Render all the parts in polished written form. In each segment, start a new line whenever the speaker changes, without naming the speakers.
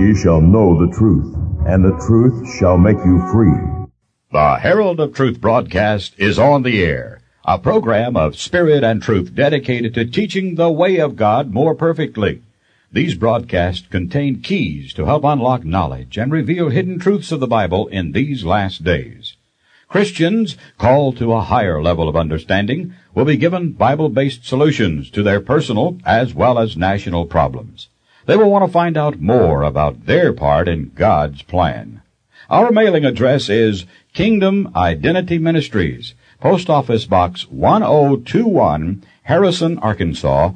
ye shall know the truth, and the truth shall make you free.
The Herald of Truth broadcast is on the air, a program of spirit and truth dedicated to teaching the way of God more perfectly. These broadcasts contain keys to help unlock knowledge and reveal hidden truths of the Bible in these last days. Christians called to a higher level of understanding will be given Bible-based solutions to their personal as well as national problems. They will want to find out more about their part in God's plan. Our mailing address is Kingdom Identity Ministries, Post Office Box 1021, Harrison, Arkansas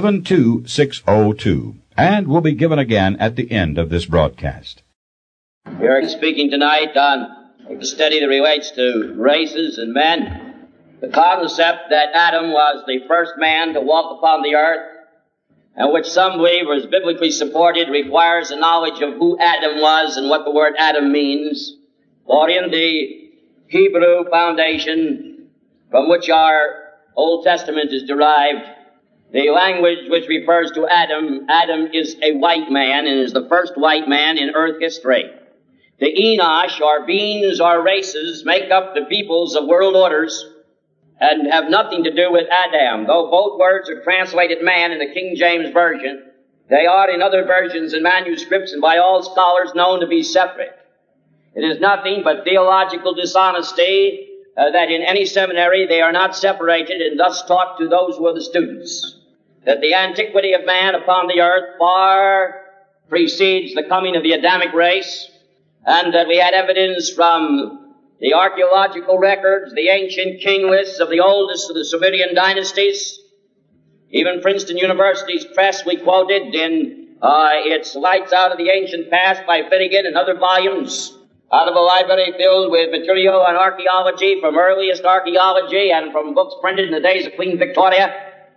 72602, and will be given again at the end of this broadcast.
We're speaking tonight on a study that relates to races and men. The concept that Adam was the first man to walk upon the earth, and which some believers biblically supported, requires a knowledge of who Adam was and what the word Adam means. For in the Hebrew foundation from which our Old Testament is derived, the language which refers to Adam is a white man and is the first white man in earth history. The Enosh, or beings, or races, make up the peoples of world orders and have nothing to do with Adam. Though both words are translated man in the King James Version, they are in other versions and manuscripts and by all scholars known to be separate. It is nothing but theological dishonesty that in any seminary they are not separated and thus taught to those who are the students. That the antiquity of man upon the earth far precedes the coming of the Adamic race, and that we had evidence from the archaeological records, the ancient king lists of the oldest of the Sumerian dynasties. Even Princeton University's press we quoted in its Lights Out of the Ancient Past by Finnegan and other volumes out of a library filled with material on archaeology from earliest archaeology and from books printed in the days of Queen Victoria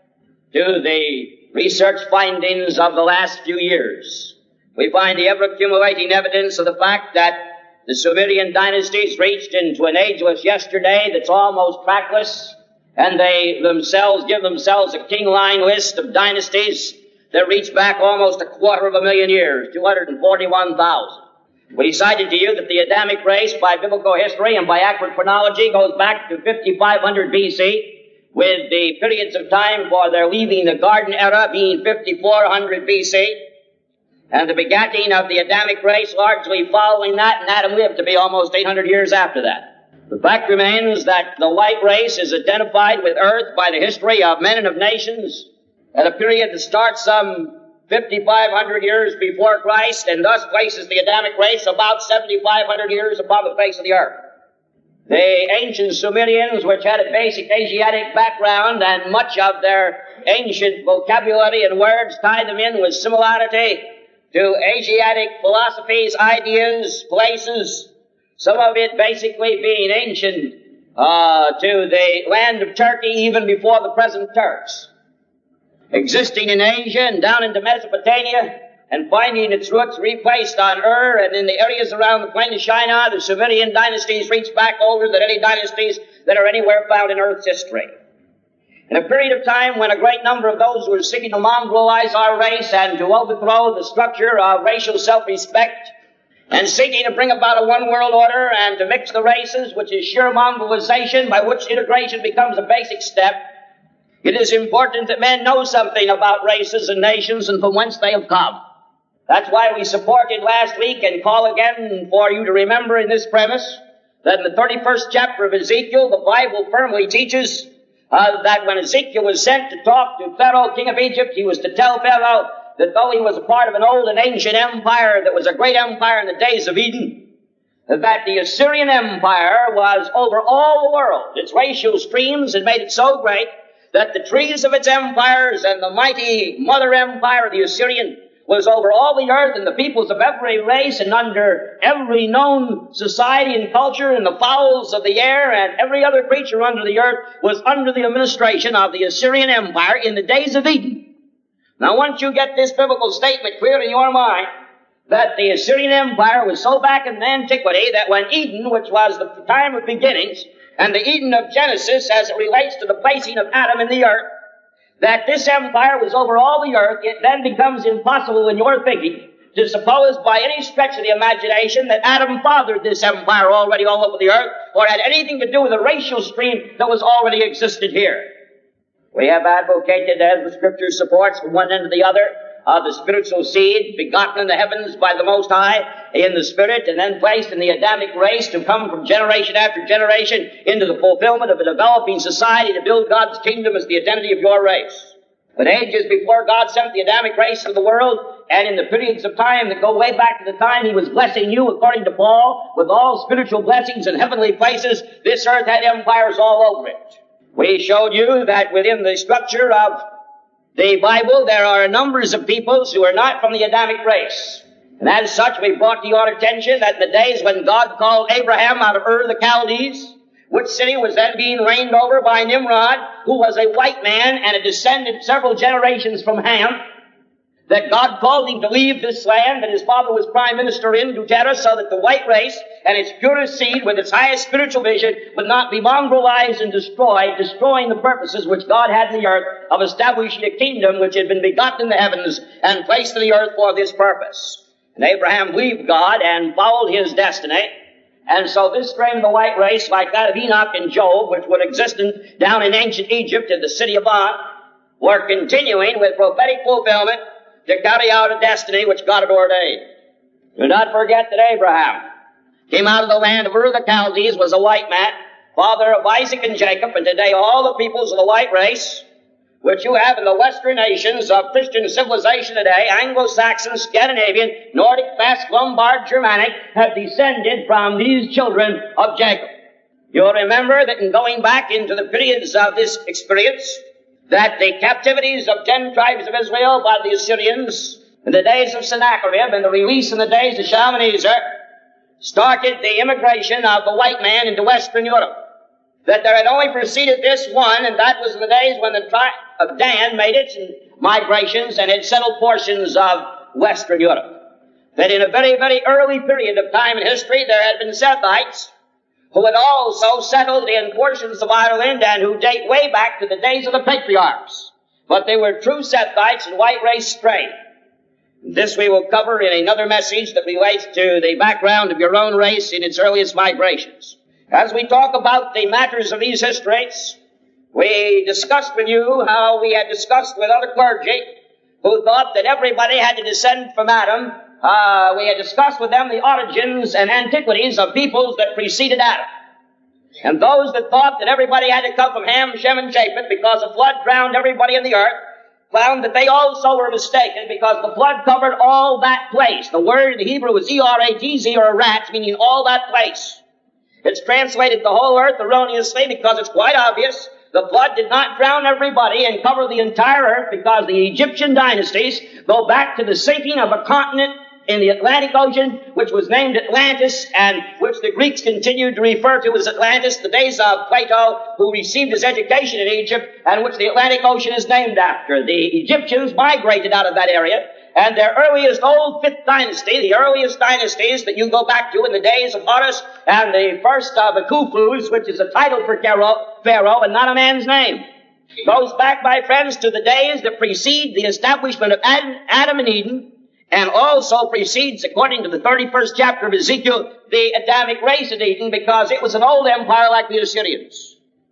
to the research findings of the last few years. We find the ever-accumulating evidence of the fact that the Sumerian dynasties reached into an ageless yesterday that's almost trackless, and they themselves give themselves a king-line list of dynasties that reach back almost 250,000 years, 241,000. We cited to you that the Adamic race, by biblical history and by accurate chronology, goes back to 5500 BC, with the periods of time for their leaving the Garden era being 5400 BC. And the begatting of the Adamic race largely following that, and Adam lived to be almost 800 years after that. The fact remains that the white race is identified with earth by the history of men and of nations at a period that starts some 5,500 years before Christ, and thus places the Adamic race about 7,500 years upon the face of the earth. The ancient Sumerians, which had a basic Asiatic background, and much of their ancient vocabulary and words tie them in with similarity to Asiatic philosophies, ideas, places, some of it basically being ancient to the land of Turkey even before the present Turks. Existing in Asia and down into Mesopotamia and finding its roots replaced on Ur and in the areas around the plain of Shinar, the Sumerian dynasties reach back older than any dynasties that are anywhere found in Earth's history. In a period of time when a great number of those who were seeking to mongrelize our race and to overthrow the structure of racial self-respect and seeking to bring about a one world order and to mix the races, which is sheer mongrelization by which integration becomes a basic step, it is important that men know something about races and nations and from whence they have come. That's why we supported last week and call again for you to remember in this premise that in the 31st chapter of Ezekiel, the Bible firmly teaches that when Ezekiel was sent to talk to Pharaoh, king of Egypt, he was to tell Pharaoh that though he was a part of an old and ancient empire that was a great empire in the days of Eden, that the Assyrian Empire was over all the world. Its racial streams had made it so great that the trees of its empires and the mighty mother empire of the Assyrian was over all the earth, and the peoples of every race and under every known society and culture, and the fowls of the air and every other creature under the earth was under the administration of the Assyrian Empire in the days of Eden. Now, once you get this biblical statement clear in your mind, that the Assyrian Empire was so back in antiquity that when Eden, which was the time of beginnings, and the Eden of Genesis as it relates to the placing of Adam in the earth, that this empire was over all the earth, it then becomes impossible in your thinking to suppose by any stretch of the imagination that Adam fathered this empire already all over the earth, or had anything to do with the racial stream that was already existed here. We have advocated, as the Scripture supports, from one end to the other, the spiritual seed begotten in the heavens by the Most High in the Spirit, and then placed in the Adamic race to come from generation after generation into the fulfillment of a developing society to build God's kingdom as the identity of your race. But ages before God sent the Adamic race into the world, and in the periods of time that go way back to the time He was blessing you, according to Paul, with all spiritual blessings in heavenly places, this earth had empires all over it. We showed you that within the structure of the Bible there are numbers of peoples who are not from the Adamic race. And as such, we brought to your attention that in the days when God called Abraham out of Ur the Chaldees, which city was then being reigned over by Nimrod, who was a white man and a descendant several generations from Ham, that God called him to leave this land that his father was prime minister in, Dutera, so that the white race and its purest seed with its highest spiritual vision would not be mongrelized and destroyed, destroying the purposes which God had in the earth of establishing a kingdom which had been begotten in the heavens and placed in the earth for this purpose. And Abraham believed God and followed his destiny. And so this strain of the white race, like that of Enoch and Job, which were existing down in ancient Egypt in the city of On, were continuing with prophetic fulfillment to carry out a destiny which God had ordained. Do not forget that Abraham came out of the land of Ur the Chaldees, was a white man, father of Isaac and Jacob, and today all the peoples of the white race, which you have in the western nations of Christian civilization today, Anglo-Saxon, Scandinavian, Nordic, Basque, Lombard, Germanic, have descended from these children of Jacob. You'll remember that in going back into the periods of this experience, that the captivities of 10 tribes of Israel by the Assyrians in the days of Sennacherib and the release in the days of Shalmaneser started the immigration of the white man into Western Europe. That there had only preceded this one, and that was in the days when the tribe of Dan made its migrations and had settled portions of Western Europe. That in a very, very early period of time in history, there had been Sethites who had also settled in portions of Ireland and who date way back to the days of the patriarchs. But they were true Sethites and white race strain. This we will cover in another message that relates to the background of your own race in its earliest migrations. As we talk about the matters of these histories, we discussed with you how we had discussed with other clergy who thought that everybody had to descend from Adam. We had discussed with them the origins and antiquities of peoples that preceded Adam. And those that thought that everybody had to come from Ham, Shem, and Japheth because the flood drowned everybody in the earth, found that they also were mistaken because the flood covered all that place. The word in the Hebrew is E-R-A-T-Z, or rat, meaning all that place. It's translated the whole earth erroneously because it's quite obvious the flood did not drown everybody and cover the entire earth, because the Egyptian dynasties go back to the sinking of a continent in the Atlantic Ocean, which was named Atlantis, and which the Greeks continued to refer to as Atlantis, the days of Plato, who received his education in Egypt, and which the Atlantic Ocean is named after. The Egyptians migrated out of that area, and their earliest old fifth dynasty, the earliest dynasties that you go back to in the days of Horus, and the first of the Khufus, which is a title for Pharaoh and not a man's name, goes back, my friends, to the days that precede the establishment of Adam and Eden, and also precedes, according to the 31st chapter of Ezekiel, the Adamic race of Eden, because it was an old empire like the Assyrians.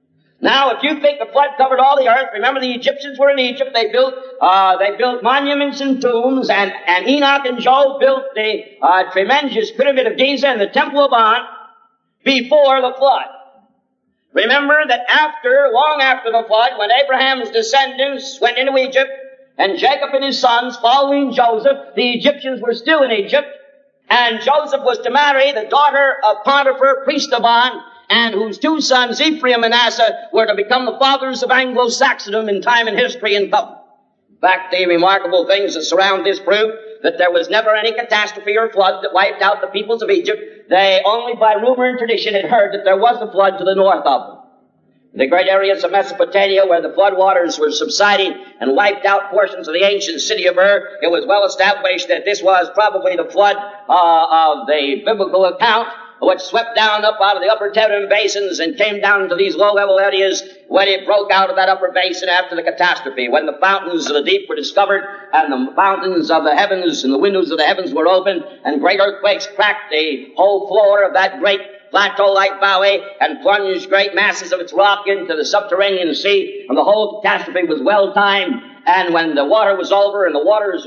Now, if you think the flood covered all the earth, remember the Egyptians were in Egypt. They built monuments and tombs, and Enoch and Job built the tremendous pyramid of Giza and the Temple of On before the flood. Remember that long after the flood, when Abraham's descendants went into Egypt, and Jacob and his sons following Joseph, the Egyptians were still in Egypt, and Joseph was to marry the daughter of Potiphar, priest of On, and whose two sons, Ephraim and Manasseh, were to become the fathers of Anglo-Saxondom in time and history and covenant. In fact, the remarkable things that surround this prove that there was never any catastrophe or flood that wiped out the peoples of Egypt. They only by rumor and tradition had heard that there was a flood to the north of them. The great areas of Mesopotamia where the flood waters were subsiding and wiped out portions of the ancient city of Ur, it was well established that this was probably the flood of the biblical account, which swept down up out of the upper Teton basins and came down into these low-level areas when it broke out of that upper basin after the catastrophe, when the fountains of the deep were discovered and the fountains of the heavens and the windows of the heavens were opened, and great earthquakes cracked the whole floor of that great plateau-like valley and plunged great masses of its rock into the subterranean sea, and the whole catastrophe was well-timed. And when the water was over and the waters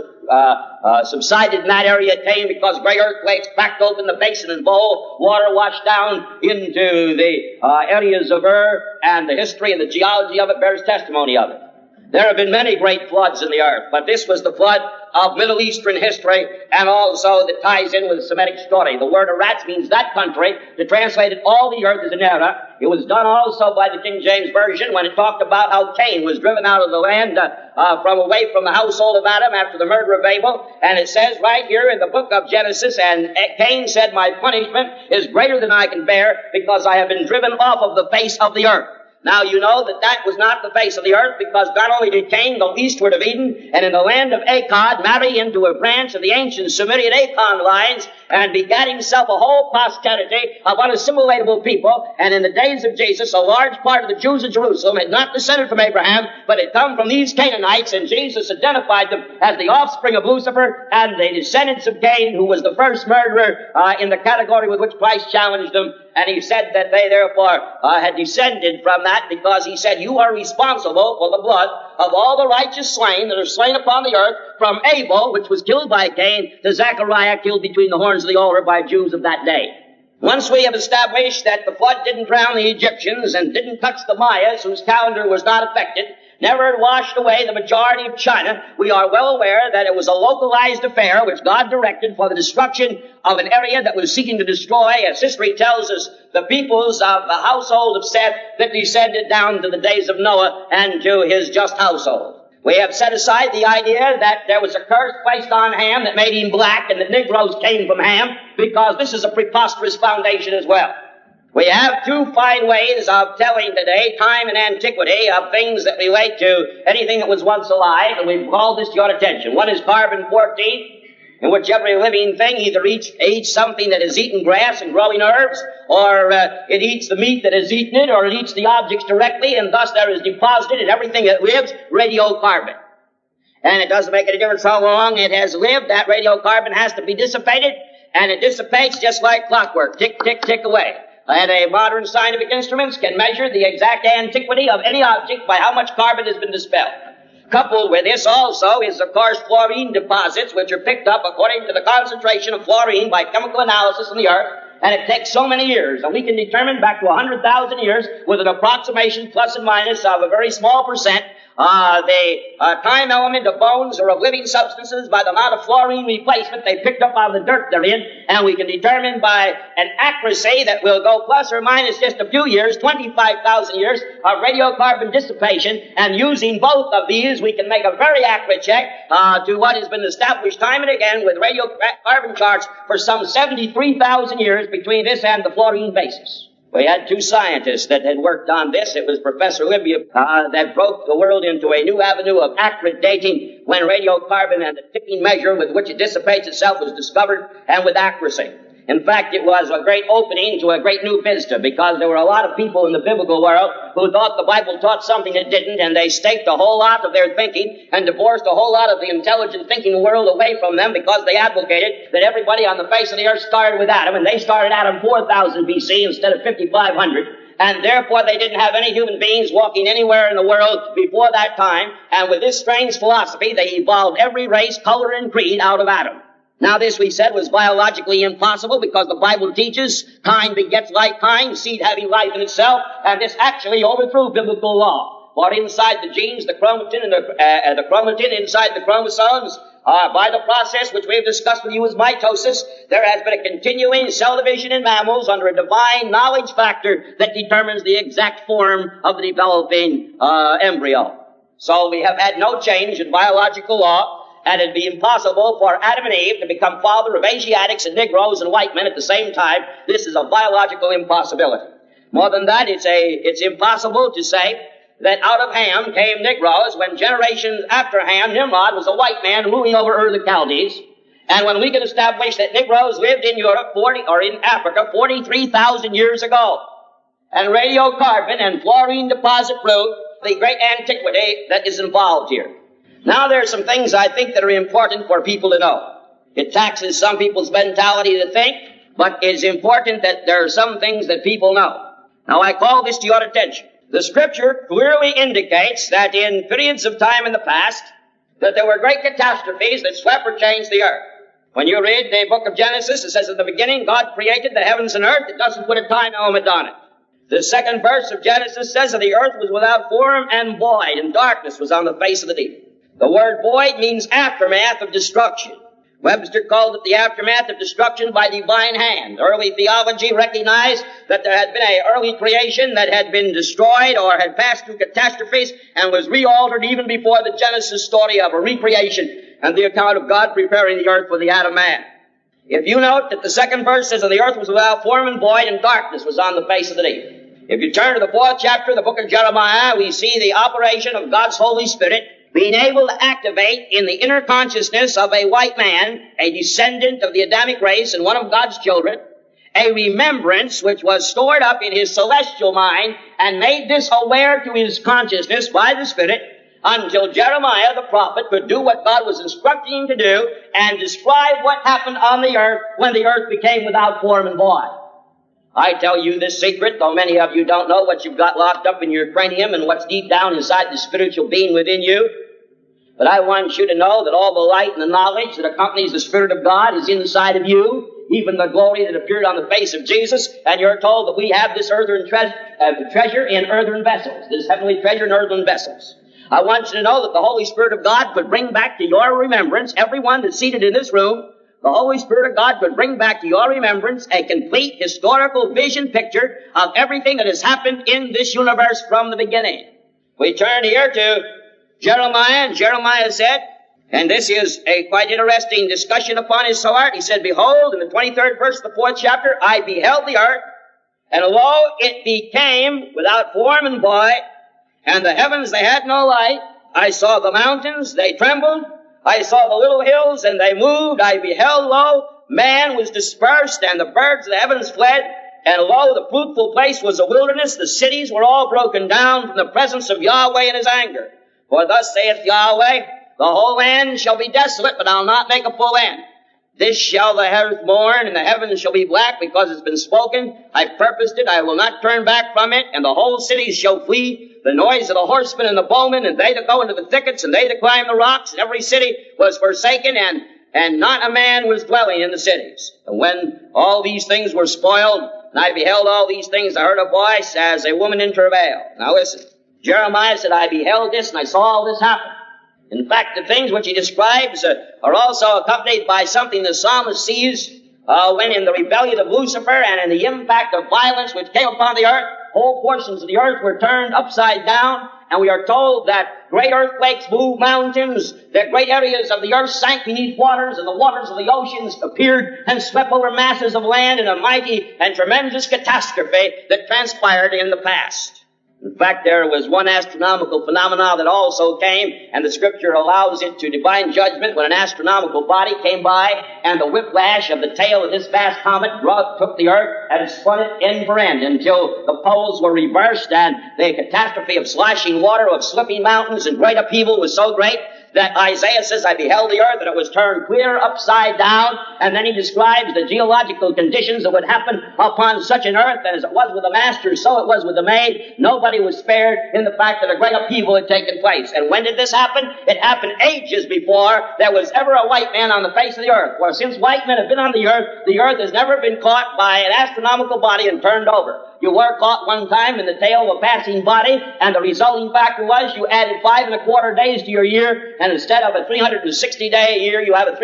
subsided in that area, it came because great earthquakes cracked open the basin and bowl. Water washed down into the areas of Ur, and the history and the geology of it bears testimony of it. There have been many great floods in the earth, but this was the flood of Middle Eastern history, and also that ties in with the Semitic story. The word Eretz means that country. To translate it, all the earth is an era. It was done also by the King James Version when it talked about how Cain was driven out of the land away from the household of Adam after the murder of Abel. And it says right here in the book of Genesis, and Cain said, "My punishment is greater than I can bear, because I have been driven off of the face of the earth." Now you know that that was not the face of the earth, because not only did Cain go eastward of Eden and in the land of Akkad marry into a branch of the ancient Sumerian Akkad lines and begat himself a whole posterity of unassimilatable people, and in the days of Jesus a large part of the Jews of Jerusalem had not descended from Abraham, but had come from these Canaanites, and Jesus identified them as the offspring of Lucifer and the descendants of Cain, who was the first murderer in the category with which Christ challenged them. And he said that they therefore had descended from that, because he said, "You are responsible for the blood of all the righteous slain that are slain upon the earth, from Abel, which was killed by Cain, to Zechariah, killed between the horns of the altar by Jews of that day." Once we have established that the flood didn't drown the Egyptians and didn't touch the Mayas, whose calendar was not affected, never washed away the majority of China, we are well aware that it was a localized affair which God directed for the destruction of an area that was seeking to destroy, as history tells us, the peoples of the household of Seth that descended down to the days of Noah and to his just household. We have set aside the idea that there was a curse placed on Ham that made him black and that Negroes came from Ham, because this is a preposterous foundation as well. We have two fine ways of telling today, time and antiquity, of things that relate to anything that was once alive, and we've called this to your attention. One is carbon 14, in which every living thing either eats something that has eaten grass and growing herbs, or it eats the meat that has eaten it, or it eats the objects directly, and thus there is deposited in everything that lives radiocarbon. And it doesn't make any difference how long it has lived. That radiocarbon has to be dissipated, and it dissipates just like clockwork, tick, tick, tick away. And a modern scientific instruments can measure the exact antiquity of any object by how much carbon has been dispelled. Coupled with this also is, of course, fluorine deposits, which are picked up according to the concentration of fluorine by chemical analysis in the earth, and it takes so many years, and we can determine back to 100,000 years with an approximation plus and minus of a very small percent the time element of bones or of living substances by the amount of fluorine replacement they picked up out of the dirt they're in, and we can determine by an accuracy that will go plus or minus just a few years, 25,000 years of radiocarbon dissipation, and using both of these we can make a very accurate check to what has been established time and again with radiocarbon charts for some 73,000 years between this and the fluorine basis. We had two scientists that had worked on this. It was Professor Libya that broke the world into a new avenue of accurate dating when radiocarbon and the ticking measure with which it dissipates itself was discovered, and with accuracy. In fact, it was a great opening to a great new vista, because there were a lot of people in the biblical world who thought the Bible taught something it didn't, and they staked a whole lot of their thinking and divorced a whole lot of the intelligent thinking world away from them, because they advocated that everybody on the face of the earth started with Adam, and they started Adam 4000 BC instead of 5500. And therefore they didn't have any human beings walking anywhere in the world before that time. And with this strange philosophy, they evolved every race, color, and creed out of Adam. Now this, we said, was biologically impossible, because the Bible teaches kind begets like kind, seed having life in itself, and this actually overthrew biblical law. For inside the genes, the chromatin and the chromatin inside the chromosomes, by the process which we have discussed with you as mitosis, there has been a continuing cell division in mammals under a divine knowledge factor that determines the exact form of the developing embryo. So we have had no change in biological law, and it'd be impossible for Adam and Eve to become father of Asiatics and Negroes and white men at the same time. This is a biological impossibility. More than that, it's impossible to say that out of Ham came Negroes, when generations after Ham, Nimrod was a white man ruling over Ur the Chaldees. And when we can establish that Negroes lived in Europe in Africa 43,000 years ago, and radiocarbon and fluorine deposit prove the great antiquity that is involved here. Now there are some things I think that are important for people to know. It taxes some people's mentality to think, but it's important that there are some things that people know. Now I call this to your attention. The Scripture clearly indicates that in periods of time in the past, that there were great catastrophes that swept or changed the earth. When you read the book of Genesis, it says in the beginning God created the heavens and earth. It doesn't put a time element on it. The second verse of Genesis says that the earth was without form and void, and darkness was on the face of the deep. The word void means aftermath of destruction. Webster called it the aftermath of destruction by divine hand. Early theology recognized that there had been an early creation that had been destroyed or had passed through catastrophes and was re-altered even before the Genesis story of a recreation and the account of God preparing the earth for the Adam man. If you note that the second verse says that the earth was without form and void and darkness was on the face of the deep. If you turn to the 4th chapter of the book of Jeremiah, we see the operation of God's Holy Spirit being able to activate in the inner consciousness of a white man, a descendant of the Adamic race and one of God's children, a remembrance which was stored up in his celestial mind and made this aware to his consciousness by the Spirit until Jeremiah the prophet could do what God was instructing him to do and describe what happened on the earth when the earth became without form and void. I tell you this secret, though many of you don't know what you've got locked up in your cranium and what's deep down inside the spiritual being within you. But I want you to know that all the light and the knowledge that accompanies the Spirit of God is inside of you, even the glory that appeared on the face of Jesus. And you're told that we have this earthen treasure in earthen vessels, this heavenly treasure in earthen vessels. I want you to know that the Holy Spirit of God could bring back to your remembrance, everyone that's seated in this room, the Holy Spirit of God could bring back to your remembrance a complete historical vision picture of everything that has happened in this universe from the beginning. We turn here to Jeremiah, and Jeremiah said, and this is a quite interesting discussion upon his heart. He said, behold, in the 23rd verse of the 4th chapter, I beheld the earth, and lo, it became without form and void, and the heavens, they had no light. I saw the mountains, they trembled. I saw the little hills, and they moved. I beheld, lo, man was dispersed, and the birds of the heavens fled. And lo, the fruitful place was a wilderness. The cities were all broken down from the presence of Yahweh in his anger. For thus saith Yahweh, the whole land shall be desolate, but I'll not make a full end. This shall the earth mourn, and the heavens shall be black, because it's been spoken. I purposed it, I will not turn back from it, and the whole cities shall flee. The noise of the horsemen and the bowmen, and they that go into the thickets, and they that climb the rocks, and every city was forsaken, and not a man was dwelling in the cities. And when all these things were spoiled, and I beheld all these things, I heard a voice as a woman in travail. Now listen, Jeremiah said, I beheld this, and I saw all this happen. In fact, the things which he describes are also accompanied by something the psalmist sees when in the rebellion of Lucifer and in the impact of violence which came upon the earth, whole portions of the earth were turned upside down, and we are told that great earthquakes moved mountains, that great areas of the earth sank beneath waters, and the waters of the oceans appeared and swept over masses of land in a mighty and tremendous catastrophe that transpired in the past. In fact, there was one astronomical phenomenon that also came, and the Scripture allows it to divine judgment when an astronomical body came by, and the whiplash of the tail of this vast comet took the earth and spun it end for end until the poles were reversed, and the catastrophe of sloshing water, of slipping mountains, and great upheaval was so great that Isaiah says, I beheld the earth, and it was turned clear upside down, and then he describes the geological conditions that would happen upon such an earth, and as it was with the master, so it was with the maid. Nobody was spared in the fact that a great upheaval had taken place. And when did this happen? It happened ages before there was ever a white man on the face of the earth. For since white men have been on the earth has never been caught by an astronomical body and turned over. You were caught one time in the tail of a passing body, and the resulting factor was you added 5¼ days to your year, and instead of a 360-day year, you have a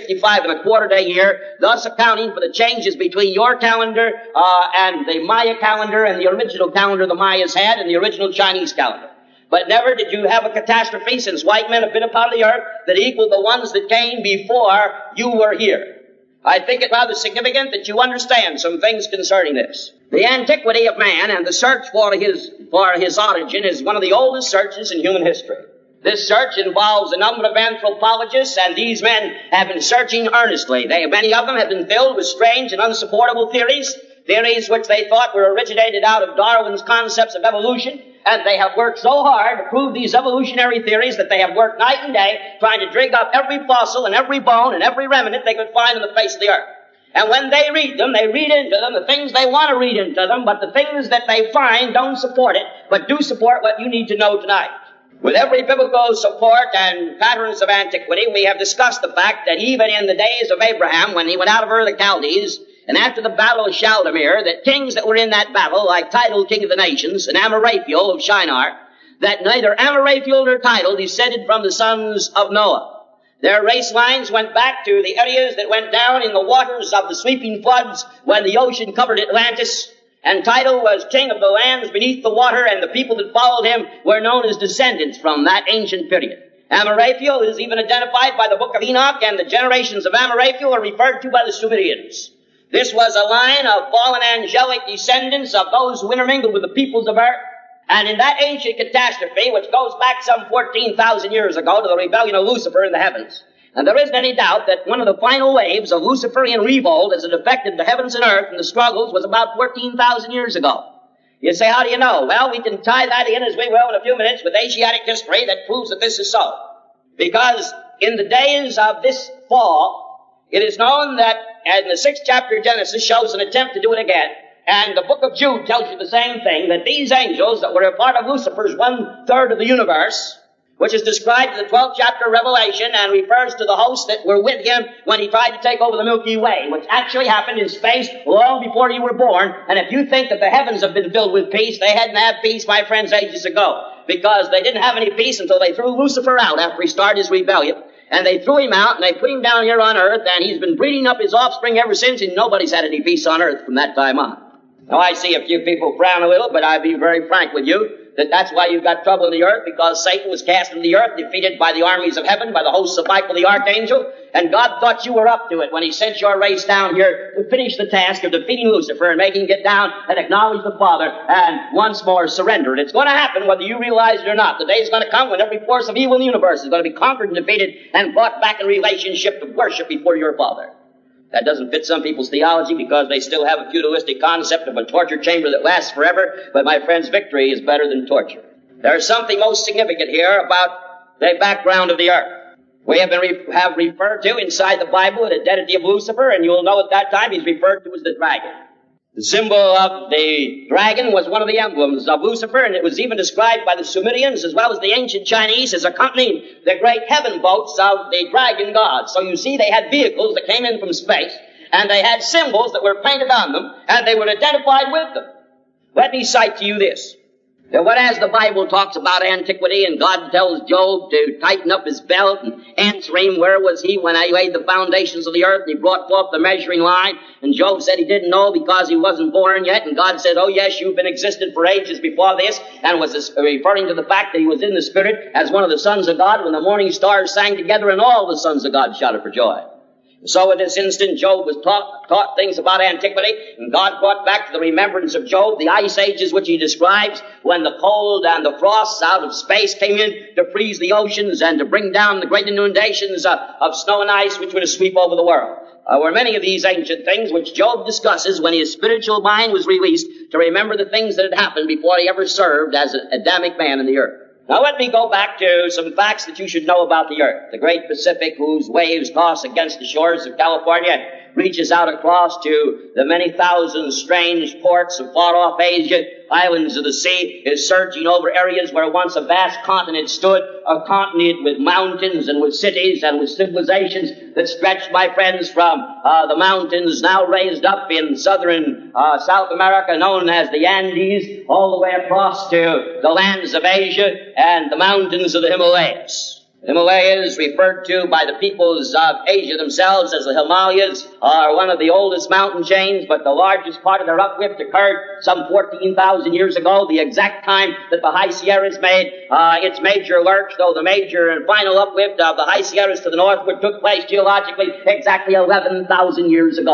365¼ day year, thus accounting for the changes between your calendar and the Maya calendar and the original calendar the Mayas had and the original Chinese calendar. But never did you have a catastrophe since white men have been upon the earth that equaled the ones that came before you were here. I think it rather significant that you understand some things concerning this. The antiquity of man and the search for his origin is one of the oldest searches in human history. This search involves a number of anthropologists, and these men have been searching earnestly. Many of them have been filled with strange and unsupportable theories which they thought were originated out of Darwin's concepts of evolution, and they have worked so hard to prove these evolutionary theories that they have worked night and day trying to dig up every fossil and every bone and every remnant they could find on the face of the earth. And when they read them, they read into them the things they want to read into them, but the things that they find don't support it, but do support what you need to know tonight. With every biblical support and patterns of antiquity, we have discussed the fact that even in the days of Abraham, when he went out of Ur of the Chaldees, and after the battle of Chaldemir, that kings that were in that battle, like Tidal, king of the nations, and Amraphel of Shinar, that neither Amraphel nor Tidal descended from the sons of Noah. Their race lines went back to the areas that went down in the waters of the sweeping floods when the ocean covered Atlantis. And Tidal was king of the lands beneath the water, and the people that followed him were known as descendants from that ancient period. Amraphel is even identified by the book of Enoch, and the generations of Amraphel are referred to by the Sumerians. This was a line of fallen angelic descendants of those who intermingled with the peoples of earth. And in that ancient catastrophe, which goes back some 14,000 years ago to the rebellion of Lucifer in the heavens, and there isn't any doubt that one of the final waves of Luciferian revolt as it affected the heavens and earth and the struggles was about 14,000 years ago. You say, how do you know? Well, we can tie that in as we will in a few minutes with Asiatic history that proves that this is so. Because in the days of this fall, it is known that, and the 6th chapter of Genesis shows an attempt to do it again, and the book of Jude tells you the same thing, that these angels that were a part of Lucifer's 1/3 of the universe, which is described in the 12th chapter of Revelation and refers to the hosts that were with him when he tried to take over the Milky Way, which actually happened in space long before you were born. And if you think that the heavens have been filled with peace, they hadn't had peace, my friends, ages ago, because they didn't have any peace until they threw Lucifer out after he started his rebellion. And they threw him out, and they put him down here on earth, and he's been breeding up his offspring ever since, and nobody's had any peace on earth from that time on. Now, I see a few people frown a little, but I'll be very frank with you, that's why you've got trouble in the earth, because Satan was cast into the earth, defeated by the armies of heaven, by the hosts of Michael the archangel, and God thought you were up to it when he sent your race down here to finish the task of defeating Lucifer and making him get down and acknowledge the Father and once more surrender. And it's going to happen whether you realize it or not. The day is going to come when every force of evil in the universe is going to be conquered and defeated and brought back in relationship to worship before your Father. That doesn't fit some people's theology because they still have a feudalistic concept of a torture chamber that lasts forever, but my friends, victory is better than torture. There's something most significant here about the background of the earth. We have referred to inside the Bible the identity of Lucifer, and you'll know at that time he's referred to as the dragon. The symbol of the dragon was one of the emblems of Lucifer, and it was even described by the Sumerians as well as the ancient Chinese as accompanying the great heaven boats of the dragon god. So you see, they had vehicles that came in from space, and they had symbols that were painted on them, and they were identified with them. Let me cite to you this. That whereas the Bible talks about antiquity and God tells Job to tighten up his belt and answer him, where was he when I laid the foundations of the earth, and he brought forth the measuring line, and Job said he didn't know because he wasn't born yet, and God said, oh yes, you've been existed for ages before this, and was referring to the fact that he was in the Spirit as one of the sons of God when the morning stars sang together and all the sons of God shouted for joy. So in this instant, Job was taught things about antiquity, and God brought back to the remembrance of Job the ice ages which he describes when the cold and the frosts out of space came in to freeze the oceans and to bring down the great inundations of snow and ice which were to sweep over the world. Were many of these ancient things which Job discusses when his spiritual mind was released to remember the things that had happened before he ever served as an Adamic man in the earth. Now let me go back to some facts that you should know about the earth. The great Pacific, whose waves toss against the shores of California, reaches out across to the many thousand strange ports of far-off Asia, islands of the sea, is surging over areas where once a vast continent stood, a continent with mountains and with cities and with civilizations that stretched, my friends, from the mountains now raised up in southern South America, known as the Andes, all the way across to the lands of Asia and the mountains of the Himalayas. The Himalayas, referred to by the peoples of Asia themselves as the Himalayas, are one of the oldest mountain chains, but the largest part of their uplift occurred some 14,000 years ago, the exact time that the High Sierras made its major lurch, though the major and final uplift of the High Sierras to the northward took place geologically exactly 11,000 years ago.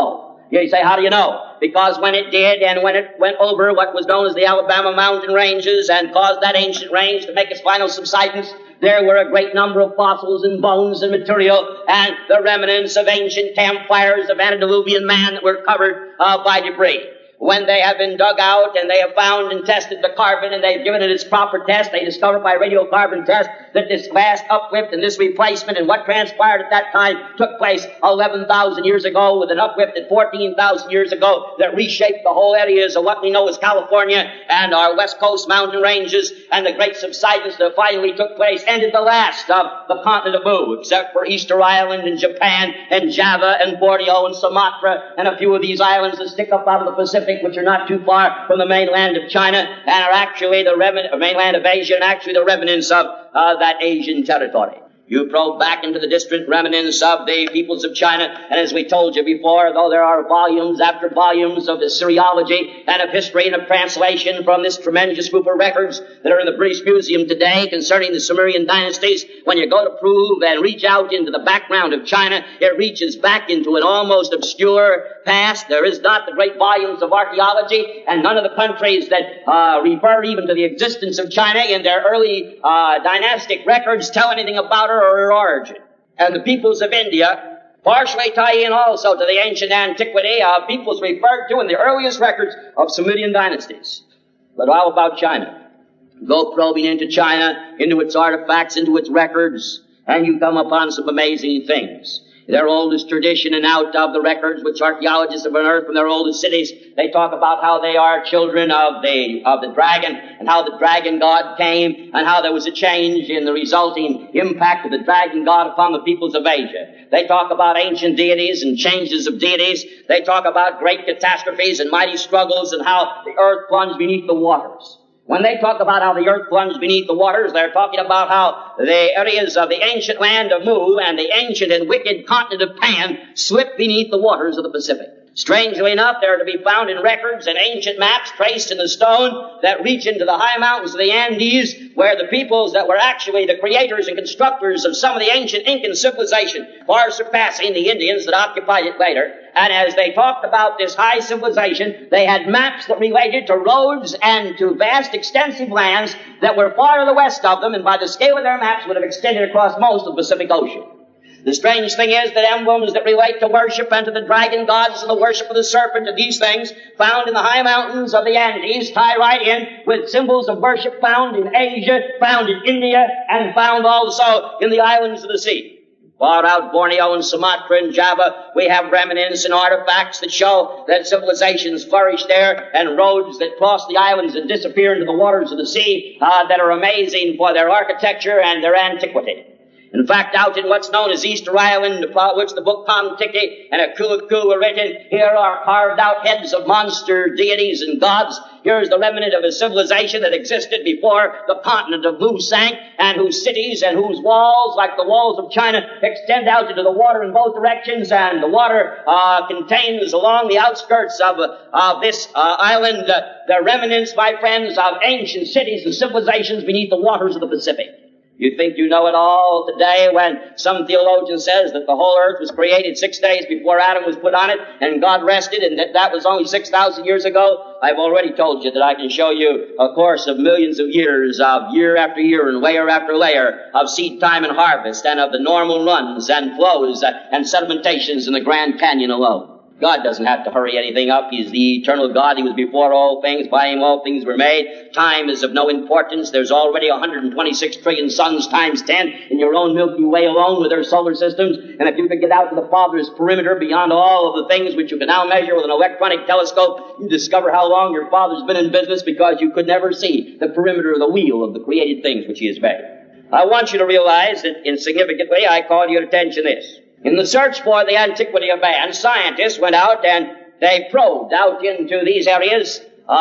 You say, how do you know? Because when it did, and when it went over what was known as the Alabama mountain ranges and caused that ancient range to make its final subsidence, there were a great number of fossils and bones and material and the remnants of ancient campfires of antediluvian man that were covered by debris. When they have been dug out and they have found and tested the carbon and they've given it its proper test, they discovered by radiocarbon test that this vast uplift and this replacement and what transpired at that time took place 11,000 years ago with an uplift at 14,000 years ago that reshaped the whole areas of what we know as California and our West Coast mountain ranges, and the great subsidence that finally took place ended the last of the continent of Mu, except for Easter Island and Japan and Java and Borneo and Sumatra and a few of these islands that stick up out of the Pacific, which are not too far from the mainland of China and are actually the mainland of Asia and actually the remnants of that Asian territory. You probe back into the distant remnants of the peoples of China, and as we told you before, though there are volumes after volumes of Assyriology and of history and of translation from this tremendous group of records that are in the British Museum today concerning the Sumerian dynasties, when you go to prove and reach out into the background of China, it reaches back into an almost obscure past. There is not the great volumes of archaeology, and none of the countries that refer even to the existence of China in their early dynastic records tell anything about her or her origin. And the peoples of India partially tie in also to the ancient antiquity of peoples referred to in the earliest records of Sumerian dynasties. But how about China? Go probing into China, into its artifacts, into its records, and you come upon some amazing things. Their oldest tradition, and out of the records which archaeologists have unearthed from their oldest cities, they talk about how they are children of the dragon, and how the dragon god came, and how there was a change in the resulting impact of the dragon god upon the peoples of Asia. They talk about ancient deities and changes of deities. They talk about great catastrophes and mighty struggles and how the earth plunged beneath the waters. When they talk about how the earth plunged beneath the waters, they're talking about how the areas of the ancient land of Mu and the ancient and wicked continent of Pan slipped beneath the waters of the Pacific. Strangely enough, they're to be found in records and ancient maps traced in the stone that reach into the high mountains of the Andes, where the peoples that were actually the creators and constructors of some of the ancient Incan civilization, far surpassing the Indians that occupied it later. And as they talked about this high civilization, they had maps that related to roads and to vast extensive lands that were far to the west of them, and by the scale of their maps would have extended across most of the Pacific Ocean. The strange thing is that emblems that relate to worship and to the dragon gods and the worship of the serpent and these things found in the high mountains of the Andes tie right in with symbols of worship found in Asia, found in India, and found also in the islands of the sea. Far out Borneo and Sumatra and Java, we have remnants and artifacts that show that civilizations flourished there, and roads that cross the islands and disappear into the waters of the sea that are amazing for their architecture and their antiquity. In fact, out in what's known as Easter Island, upon which the book Kon-Tiki and Aku-Aku were written, here are carved out heads of monster deities and gods. Here's the remnant of a civilization that existed before the continent of Mu sank, and whose cities and whose walls, like the walls of China, extend out into the water in both directions, and the water contains along the outskirts of this island the remnants, my friends, of ancient cities and civilizations beneath the waters of the Pacific. You think you know it all today when some theologian says that the whole earth was created 6 days before Adam was put on it and God rested, and that was only 6,000 years ago? I've already told you that I can show you a course of millions of years of year after year and layer after layer of seed time and harvest, and of the normal runs and flows and sedimentations in the Grand Canyon alone. God doesn't have to hurry anything up. He's the eternal God. He was before all things. By Him all things were made. Time is of no importance. There's already 126 trillion suns times 10 in your own Milky Way alone with their solar systems. And if you could get out to the Father's perimeter beyond all of the things which you can now measure with an electronic telescope, you discover how long your Father's been in business, because you could never see the perimeter of the wheel of the created things which He has made. I want you to realize that insignificantly I call to your attention this. In the search for the antiquity of man, scientists went out and they probed out into these areas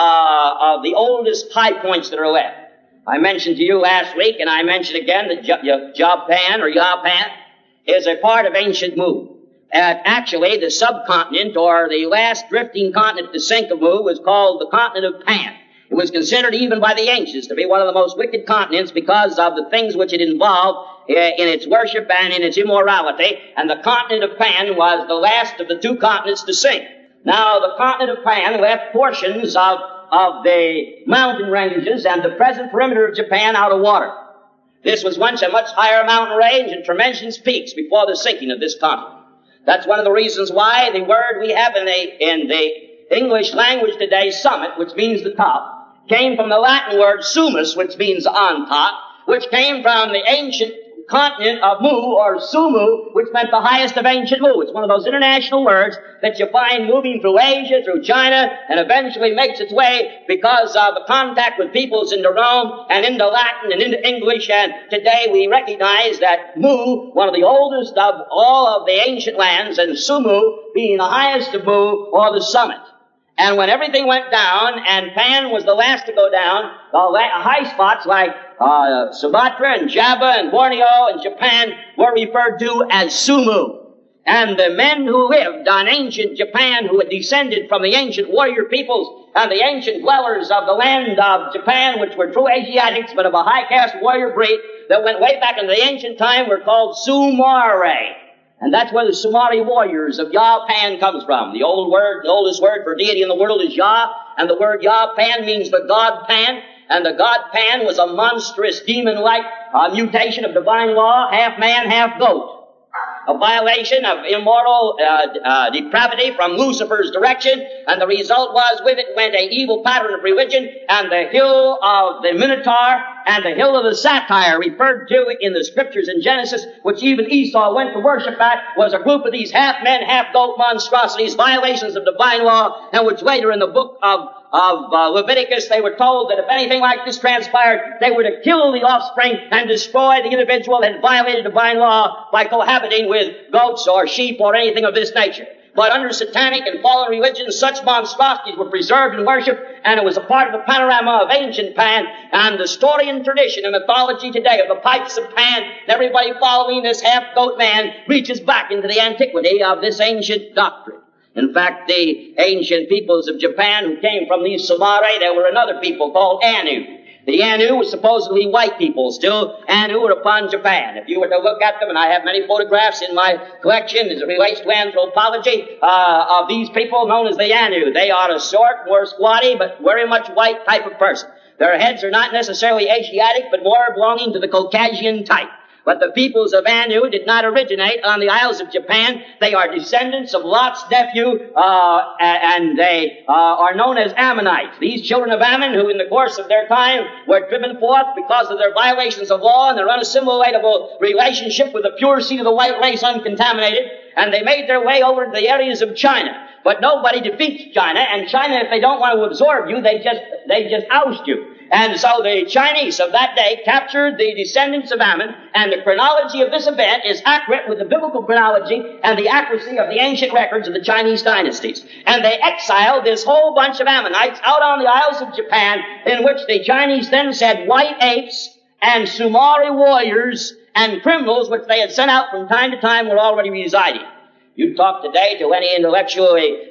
of the oldest high points that are left. I mentioned to you last week, and I mentioned again, that Japan is a part of ancient Mu. Actually, the subcontinent, or the last drifting continent to sink of Mu, was called the continent of Pan. It was considered even by the ancients to be one of the most wicked continents because of the things which it involved in its worship and in its immorality, and the continent of Pan was the last of the two continents to sink. Now, the continent of Pan left portions of the mountain ranges and the present perimeter of Japan out of water. This was once a much higher mountain range and tremendous peaks before the sinking of this continent. That's one of the reasons why the word we have in the English language today, summit, which means the top, came from the Latin word sumus, which means on top, which came from the ancient continent of Mu, or Sumu, which meant the highest of ancient Mu. It's one of those international words that you find moving through Asia, through China, and eventually makes its way because of the contact with peoples into Rome and into Latin and into English. And today we recognize that Mu, one of the oldest of all of the ancient lands, and Sumu being the highest of Mu, or the summit. And when everything went down, and Pan was the last to go down, the high spots like Sumatra and Java and Borneo and Japan were referred to as Sumu. And the men who lived on ancient Japan, who had descended from the ancient warrior peoples and the ancient dwellers of the land of Japan, which were true Asiatics, but of a high caste warrior breed that went way back into the ancient time, were called Sumare. And that's where the Sumari warriors of Yah-Pan comes from. The oldest word for deity in the world is Yah, and the word Yah-Pan means the God Pan, and the God Pan was a monstrous demon-like mutation of divine law, half man, half goat. A violation of immoral depravity from Lucifer's direction, and the result was with it went an evil pattern of religion, and the hill of the Minotaur and the hill of the Satyr, referred to in the scriptures in Genesis, which even Esau went to worship at, was a group of these half men, half goat monstrosities, violations of divine law, and which later in the book of Leviticus, they were told that if anything like this transpired, they were to kill the offspring and destroy the individual that had violated divine law by cohabiting with goats or sheep or anything of this nature. But under satanic and fallen religions, such monstrosities were preserved and worshipped, and it was a part of the panorama of ancient Pan, and the story and tradition and mythology today of the pipes of Pan, and everybody following this half-goat man, reaches back into the antiquity of this ancient doctrine. In fact, the ancient peoples of Japan who came from these Sumare, there were another people called Anu. The Anu were supposedly white people. Still, Anu were upon Japan. If you were to look at them, and I have many photographs in my collection as it relates to anthropology of these people known as the Anu. They are a short, more squatty, but very much white type of person. Their heads are not necessarily Asiatic, but more belonging to the Caucasian type. But the peoples of Anu did not originate on the Isles of Japan. They are descendants of Lot's nephew, and they are known as Ammonites. These children of Ammon, who in the course of their time were driven forth because of their violations of law and their unassimilatable relationship with the pure seed of the white race uncontaminated, and they made their way over to the areas of China. But nobody defeats China, and China, if they don't want to absorb you, they just oust you. And so the Chinese of that day captured the descendants of Ammon, and the chronology of this event is accurate with the biblical chronology and the accuracy of the ancient records of the Chinese dynasties. And they exiled this whole bunch of Ammonites out on the Isles of Japan, in which the Chinese then said white apes and Sumari warriors and criminals, which they had sent out from time to time, were already residing. You talk today to any intellectually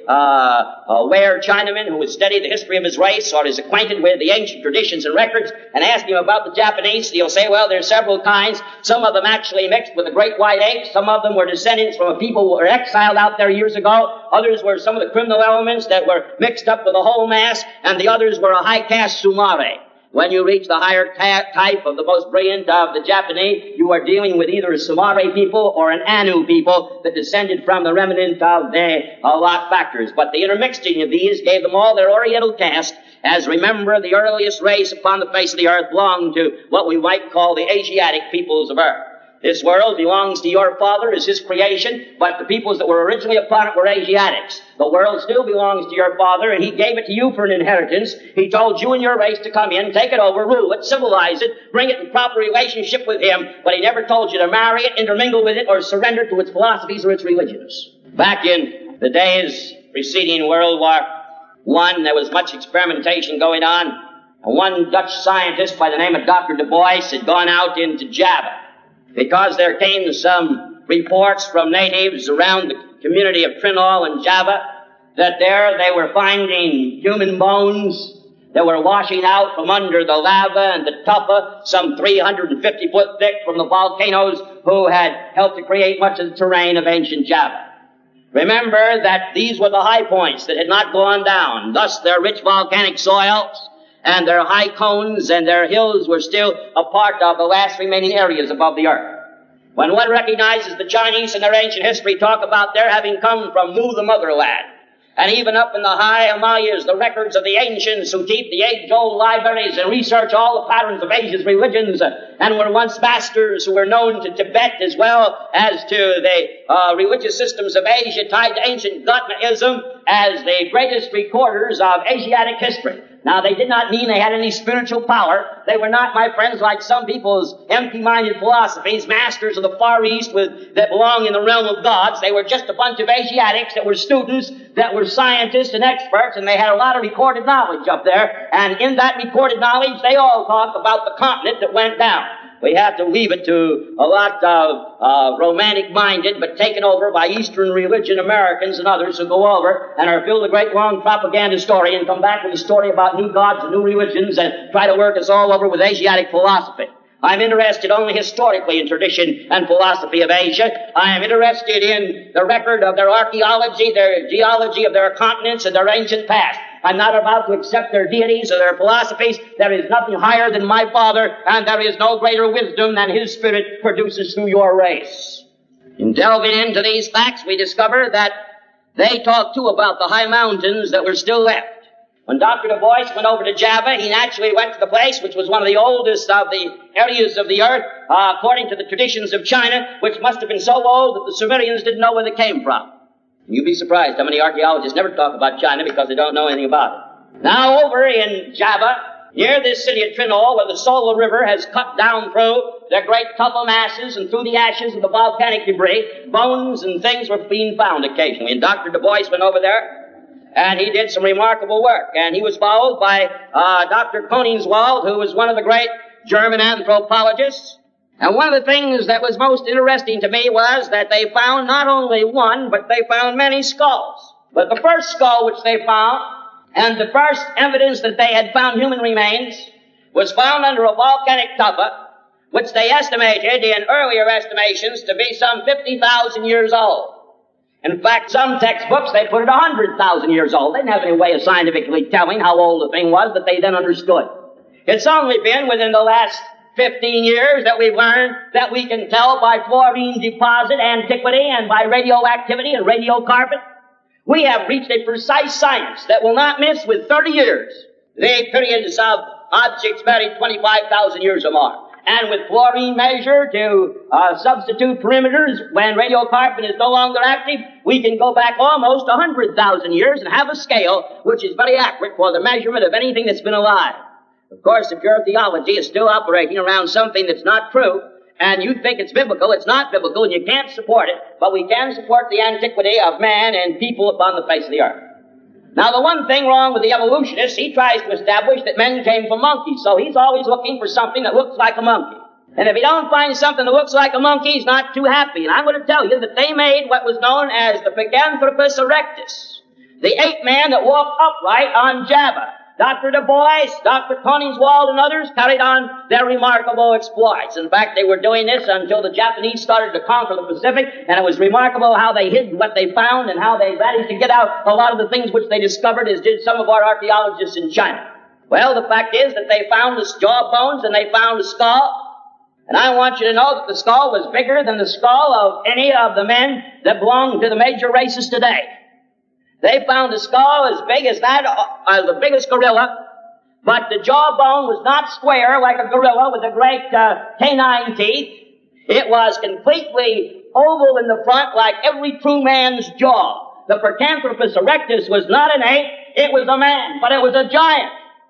aware Chinaman who has studied the history of his race or is acquainted with the ancient traditions and records, and ask him about the Japanese, he'll say, well, there's several kinds. Some of them actually mixed with the great white apes. Some of them were descendants from a people who were exiled out there years ago. Others were some of the criminal elements that were mixed up with the whole mass, and the others were a high caste Sumare. When you reach the higher type of the most brilliant of the Japanese, you are dealing with either a Sumari people or an Anu people that descended from the remnant of the Lot factors. But the intermixing of these gave them all their Oriental caste, as remember the earliest race upon the face of the earth belonged to what we might call the Asiatic peoples of earth. This world belongs to your father as his creation, but the peoples that were originally upon it were Asiatics. The world still belongs to your father, and he gave it to you for an inheritance. He told you and your race to come in, take it over, rule it, civilize it, bring it in proper relationship with him, but he never told you to marry it, intermingle with it, or surrender to its philosophies or its religions. Back in the days preceding World War I, there was much experimentation going on. One Dutch scientist by the name of Dr. Du Bois had gone out into Java, because there came some reports from natives around the community of Trinol and Java that there they were finding human bones that were washing out from under the lava and the tufa, some 350 foot thick, from the volcanoes who had helped to create much of the terrain of ancient Java. Remember that these were the high points that had not gone down. Thus their rich volcanic soils and their high cones and their hills were still a part of the last remaining areas above the earth. When one recognizes the Chinese in their ancient history talk about their having come from Mu, the motherland, and even up in the high Himalayas, the records of the ancients who keep the age-old libraries and research all the patterns of Asia's religions and were once masters who were known to Tibet as well as to the religious systems of Asia tied to ancient Gotamaism as the greatest recorders of Asiatic history. Now, they did not mean they had any spiritual power. They were not, my friends, like some people's empty-minded philosophies, masters of the Far East that belong in the realm of gods. They were just a bunch of Asiatics that were students, that were scientists and experts, and they had a lot of recorded knowledge up there. And in that recorded knowledge, they all talk about the continent that went down. We have to leave it to a lot of romantic-minded, but taken over by Eastern religion Americans and others who go over and are filled with a great long propaganda story and come back with a story about new gods and new religions and try to work us all over with Asiatic philosophy. I'm interested only historically in tradition and philosophy of Asia. I am interested in the record of their archaeology, their geology of their continents and their ancient past. I'm not about to accept their deities or their philosophies. There is nothing higher than my Father, and there is no greater wisdom than His Spirit produces through your race. In delving into these facts, we discover that they talk too about the high mountains that were still left. When Dr. Du Bois went over to Java, he naturally went to the place which was one of the oldest of the areas of the earth, according to the traditions of China, which must have been so old that the Sumerians didn't know where they came from. You'd be surprised how many archaeologists never talk about China because they don't know anything about it. Now over in Java, near this city of Trinol, where the Sola River has cut down through the great tuffle masses and through the ashes of the volcanic debris, bones and things were being found occasionally. And Dr. Du Bois went over there, and he did some remarkable work. And he was followed by Dr. Koningswald, who was one of the great German anthropologists. And one of the things that was most interesting to me was that they found not only one, but they found many skulls. But the first skull which they found, and the first evidence that they had found human remains, was found under a volcanic tufa, which they estimated in earlier estimations to be some 50,000 years old. In fact, some textbooks, they put it 100,000 years old. They didn't have any way of scientifically telling how old the thing was, but they then understood. It's only been within the last 15 years that we've learned that we can tell by fluorine deposit antiquity and by radioactivity and radiocarbon. We have reached a precise science that will not miss with 30 years the periods of objects buried 25,000 years or more. And with fluorine measure to substitute perimeters when radiocarbon is no longer active, we can go back almost 100,000 years and have a scale which is very accurate for the measurement of anything that's been alive. Of course, if your theology is still operating around something that's not true, and you think it's biblical, it's not biblical, and you can't support it, but we can support the antiquity of man and people upon the face of the earth. Now, the one thing wrong with the evolutionist, he tries to establish that men came from monkeys, so he's always looking for something that looks like a monkey. And if he don't find something that looks like a monkey, he's not too happy. And I'm going to tell you that they made what was known as the Pithecanthropus erectus, the ape man that walked upright on Java. Dr. Du Bois, Dr. Koningswald, and others carried on their remarkable exploits. In fact, they were doing this until the Japanese started to conquer the Pacific, and it was remarkable how they hid what they found and how they managed to get out a lot of the things which they discovered, as did some of our archaeologists in China. Well, the fact is that they found the jaw bones and they found a skull. And I want you to know that the skull was bigger than the skull of any of the men that belong to the major races today. They found a skull as big as that, the biggest gorilla, but the jawbone was not square like a gorilla with the great canine teeth. It was completely oval in the front like every true man's jaw. The Pithecanthropus erectus was not an ape, it was a man, but it was a giant.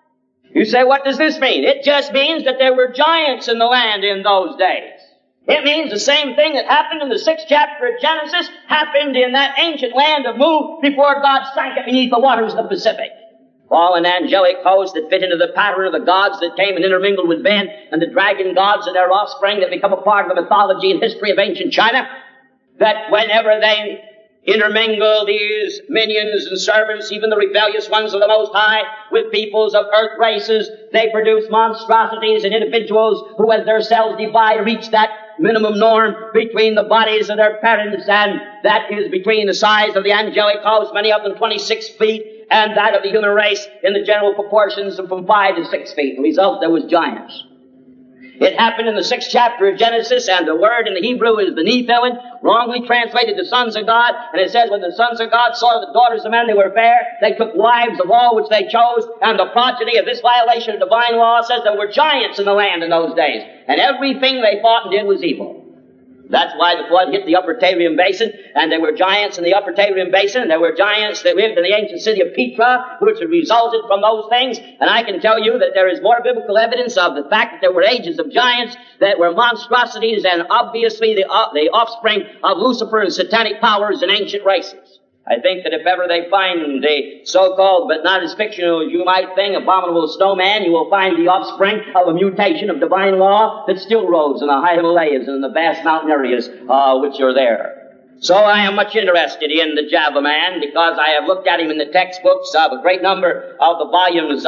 You say, what does this mean? It just means that there were giants in the land in those days. It means the same thing that happened in the 6th chapter of Genesis happened in that ancient land of Mu before God sank it beneath the waters of the Pacific. Fallen angelic hosts that fit into the pattern of the gods that came and intermingled with men, and the dragon gods and their offspring that become a part of the mythology and history of ancient China, that whenever they intermingle these minions and servants, even the rebellious ones of the Most High, with peoples of earth races, they produce monstrosities and individuals who, as their cells divide, reach that minimum norm between the bodies of their parents, and that is between the size of the angelic host, many of them 26 feet, and that of the human race in the general proportions of from 5 to 6 feet. The result, there was giants. It happened in the 6th chapter of Genesis, and the word in the Hebrew is the Nephilim, wrongly translated the sons of God. And it says, when the sons of God saw the daughters of men, they were fair, they took wives of all which they chose, and the progeny of this violation of divine law says there were giants in the land in those days, and everything they fought and did was evil. That's why the flood hit the upper Tabrium Basin, and there were giants in the upper Tabrium Basin, and there were giants that lived in the ancient city of Petra, which had resulted from those things. And I can tell you that there is more biblical evidence of the fact that there were ages of giants that were monstrosities and obviously the offspring of Lucifer and satanic powers in ancient races. I think that if ever they find the so-called, but not as fictional as you might think, abominable snowman, you will find the offspring of a mutation of divine law that still rose in the high Himalayas and in the vast mountain areas which are there. So I am much interested in the Java man because I have looked at him in the textbooks of a great number of the volumes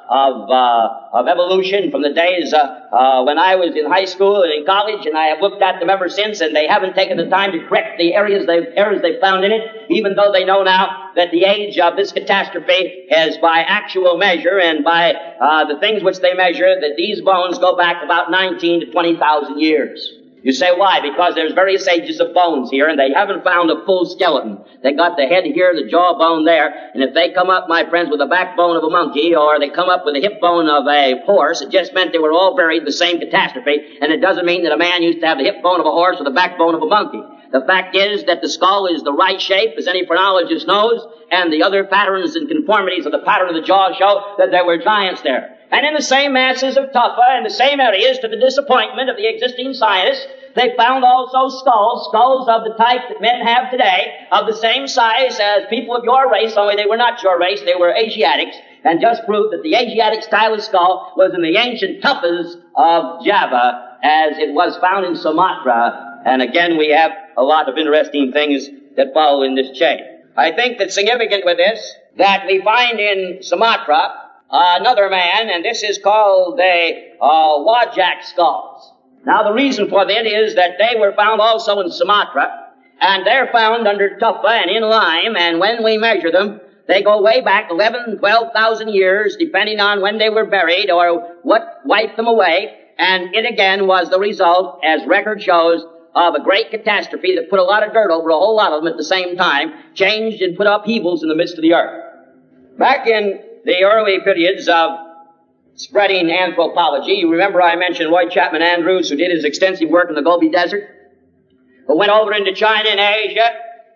of evolution from the days when I was in high school and in college, and I have looked at them ever since, and they haven't taken the time to correct the errors they've found in it, even though they know now that the age of this catastrophe is by actual measure and by the things which they measure, that these bones go back about 19 to 20,000 years. You say, why? Because there's various ages of bones here, and they haven't found a full skeleton. They got the head here, the jawbone there, and if they come up, my friends, with the backbone of a monkey, or they come up with the hip bone of a horse, it just meant they were all buried in the same catastrophe, and it doesn't mean that a man used to have the hip bone of a horse or the backbone of a monkey. The fact is that the skull is the right shape, as any phrenologist knows, and the other patterns and conformities of the pattern of the jaw show that there were giants there. And in the same masses of tufa, in the same areas, to the disappointment of the existing scientists, they found also skulls of the type that men have today, of the same size as people of your race, only they were not your race, they were Asiatics, and just proved that the Asiatic style of skull was in the ancient tufas of Java, as it was found in Sumatra. And again, we have a lot of interesting things that follow in this chain. I think that's significant with this, that we find in Sumatra another man, and this is called the Wajak skulls. Now, the reason for that is that they were found also in Sumatra, and they're found under tufa and in lime, and when we measure them, they go way back 11,000, 12,000 years, depending on when they were buried or what wiped them away, and it again was the result, as record shows, of a great catastrophe that put a lot of dirt over a whole lot of them at the same time, changed and put upheavals in the midst of the earth. Back in the early periods of spreading anthropology, you remember I mentioned Lloyd Chapman Andrews, who did his extensive work in the Gobi Desert, who went over into China and Asia.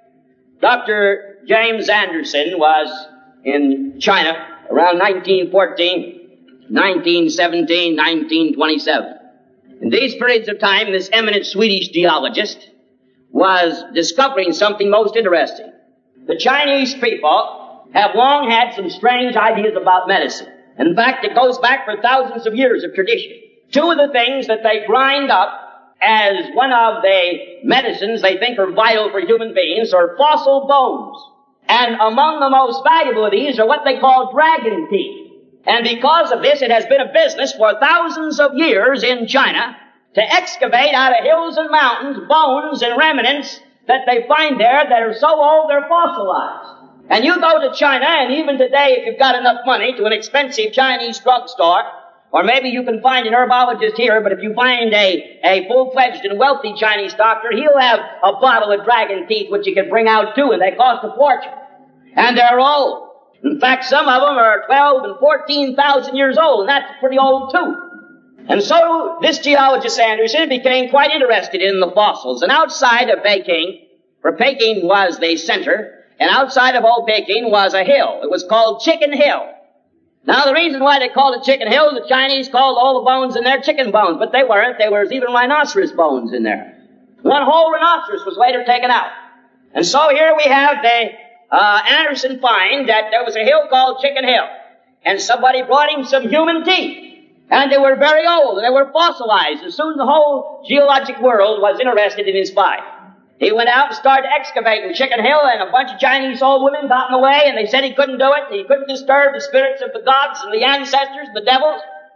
Dr. James Anderson was in China around 1914, 1917, 1927. In these periods of time, this eminent Swedish geologist was discovering something most interesting. The Chinese people have long had some strange ideas about medicine. In fact, it goes back for thousands of years of tradition. Two of the things that they grind up as one of the medicines they think are vital for human beings are fossil bones. And among the most valuable of these are what they call dragon teeth. And because of this, it has been a business for thousands of years in China to excavate out of hills and mountains bones and remnants that they find there that are so old they're fossilized. And you go to China, and even today, if you've got enough money, to an expensive Chinese drugstore, or maybe you can find an herbologist here, but if you find a full-fledged and wealthy Chinese doctor, he'll have a bottle of dragon teeth which you can bring out too, and they cost a fortune. And they're old. In fact, some of them are 12 and 14,000 years old, and that's pretty old too. And so this geologist Anderson became quite interested in the fossils. And outside of Peking, for Peking was the center, and outside of old Peking was a hill. It was called Chicken Hill. Now, the reason why they called it Chicken Hill, the Chinese called all the bones in there chicken bones, but they weren't. There was even rhinoceros bones in there. One whole rhinoceros was later taken out. And so here we have Anderson find that there was a hill called Chicken Hill, and somebody brought him some human teeth. And they were very old, and they were fossilized. And soon the whole geologic world was interested in his find. He went out and started excavating Chicken Hill, and a bunch of Chinese old women got in the way, and they said he couldn't do it, and he couldn't disturb the spirits of the gods and the ancestors, the devils.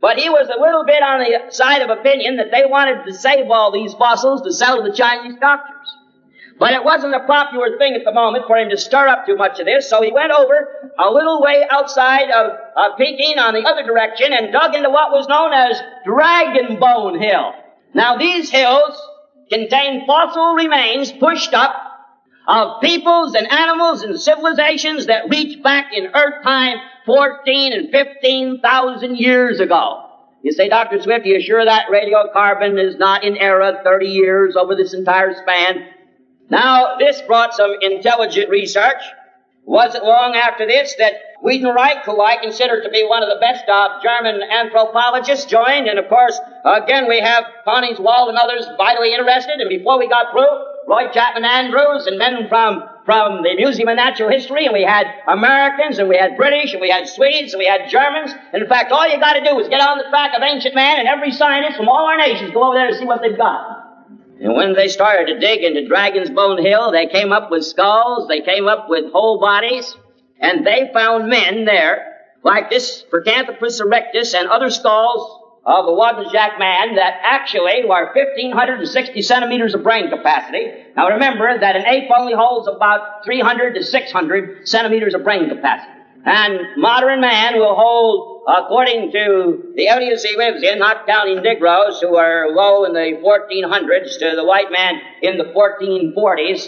But he was a little bit on the side of opinion that they wanted to save all these fossils to sell to the Chinese doctors. But it wasn't a popular thing at the moment for him to stir up too much of this, so he went over a little way outside of Peking on the other direction and dug into what was known as Dragon Bone Hill. Now these hills contain fossil remains pushed up of peoples and animals and civilizations that reach back in Earth time 14 and 15,000 years ago. You say, Dr. Swift, are you sure that radiocarbon is not in error 30 years over this entire span? Now, this brought some intelligent research. Wasn't long after this that Wiedenreich, who I consider to be one of the best of German anthropologists, joined. And of course, again, we have Koningswald and others vitally interested. And before we got through, Roy Chapman Andrews and men from the Museum of Natural History, and we had Americans, and we had British, and we had Swedes, and we had Germans. And in fact, all you got to do is get on the track of ancient man, and every scientist from all our nations go over there to see what they've got. And when they started to dig into Dragon's Bone Hill, they came up with skulls, they came up with whole bodies, and they found men there, like this Pithecanthropus erectus and other skulls of the Waddenjak man that actually were 1,560 centimeters of brain capacity. Now remember that an ape only holds about 300 to 600 centimeters of brain capacity. And modern man will hold, according to the areas he lives in, not counting Negroes who are low in the 1400s to the white man in the 1440s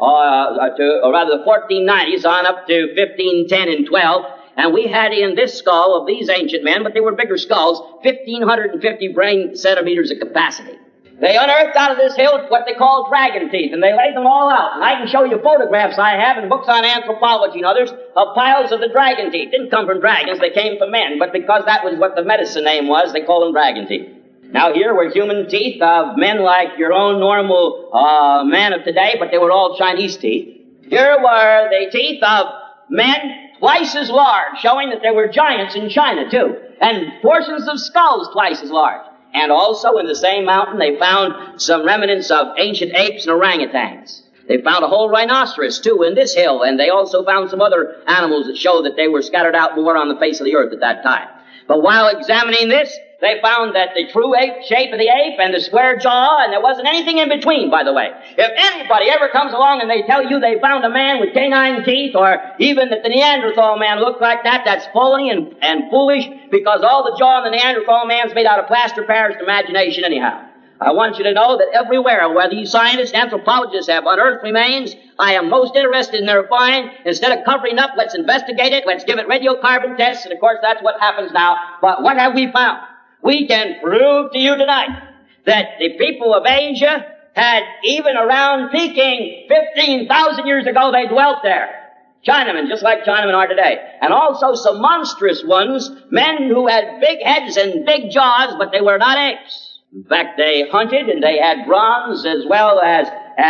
or rather the 1490s on up to 1510 and 12. And we had in this skull of these ancient men, but they were bigger skulls, 1,550 brain centimeters of capacity. They unearthed out of this hill what they call dragon teeth, and they laid them all out. And I can show you photographs I have in books on anthropology and others of piles of the dragon teeth. Didn't come from dragons, they came from men, but because that was what the medicine name was, they called them dragon teeth. Now here were human teeth of men like your own normal man of today, but they were all Chinese teeth. Here were the teeth of men twice as large, showing that there were giants in China too, and portions of skulls twice as large. And also in the same mountain they found some remnants of ancient apes and orangutans. They found a whole rhinoceros too in this hill, and they also found some other animals that show that they were scattered out more on the face of the earth at that time. But while examining this, they found that the true ape shape of the ape and the square jaw, and there wasn't anything in between, by the way. If anybody ever comes along and they tell you they found a man with canine teeth, or even that the Neanderthal man looked like that, that's phony and foolish, because all the jaw in the Neanderthal man's made out of plaster Paris imagination anyhow. I want you to know that everywhere where these scientists, anthropologists have unearthed remains, I am most interested in their find. Instead of covering up, let's investigate it, let's give it radiocarbon tests, and of course that's what happens now. But what have we found? We can prove to you tonight that the people of Asia had, even around Peking 15,000 years ago, they dwelt there. Chinamen, just like Chinamen are today. And also some monstrous ones, men who had big heads and big jaws, but they were not apes. In fact, they hunted and they had bronze as well as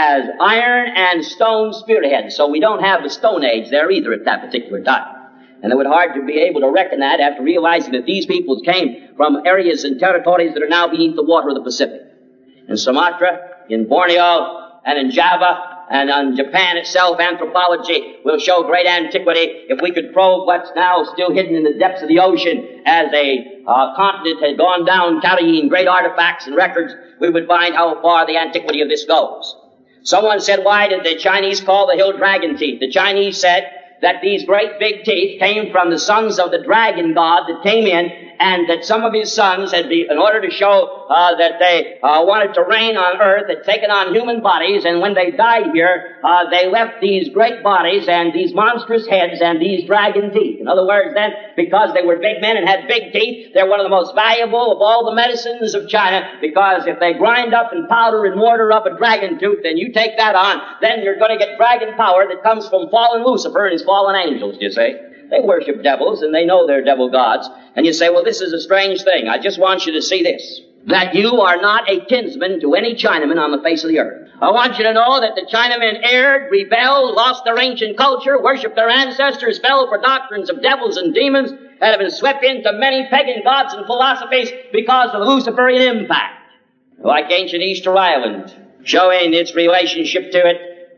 iron and stone spearheads. So we don't have the Stone Age there either at that particular time. And it would hard to be able to reckon that after realizing that these peoples came from areas and territories that are now beneath the water of the Pacific. In Sumatra, in Borneo, and in Java, and in Japan itself, anthropology will show great antiquity. If we could probe what's now still hidden in the depths of the ocean as a continent had gone down carrying great artifacts and records, we would find how far the antiquity of this goes. Someone said, why did the Chinese call the hill dragon teeth? The Chinese said that these great big teeth came from the sons of the dragon god that came in, and that some of his sons had been, in order to show that they wanted to reign on earth, had taken on human bodies, and when they died here, they left these great bodies and these monstrous heads and these dragon teeth. In other words, then, because they were big men and had big teeth, they're one of the most valuable of all the medicines of China, because if they grind up and powder and mortar up a dragon tooth, then you take that on, then you're going to get dragon power that comes from fallen Lucifer and his fallen angels, you see. They worship devils, and they know they're devil gods. And you say, well, this is a strange thing. I just want you to see this, that you are not a kinsman to any Chinaman on the face of the earth. I want you to know that the Chinamen erred, rebelled, lost their ancient culture, worshipped their ancestors, fell for doctrines of devils and demons, and have been swept into many pagan gods and philosophies because of the Luciferian impact. Like ancient Easter Island, showing its relationship to it,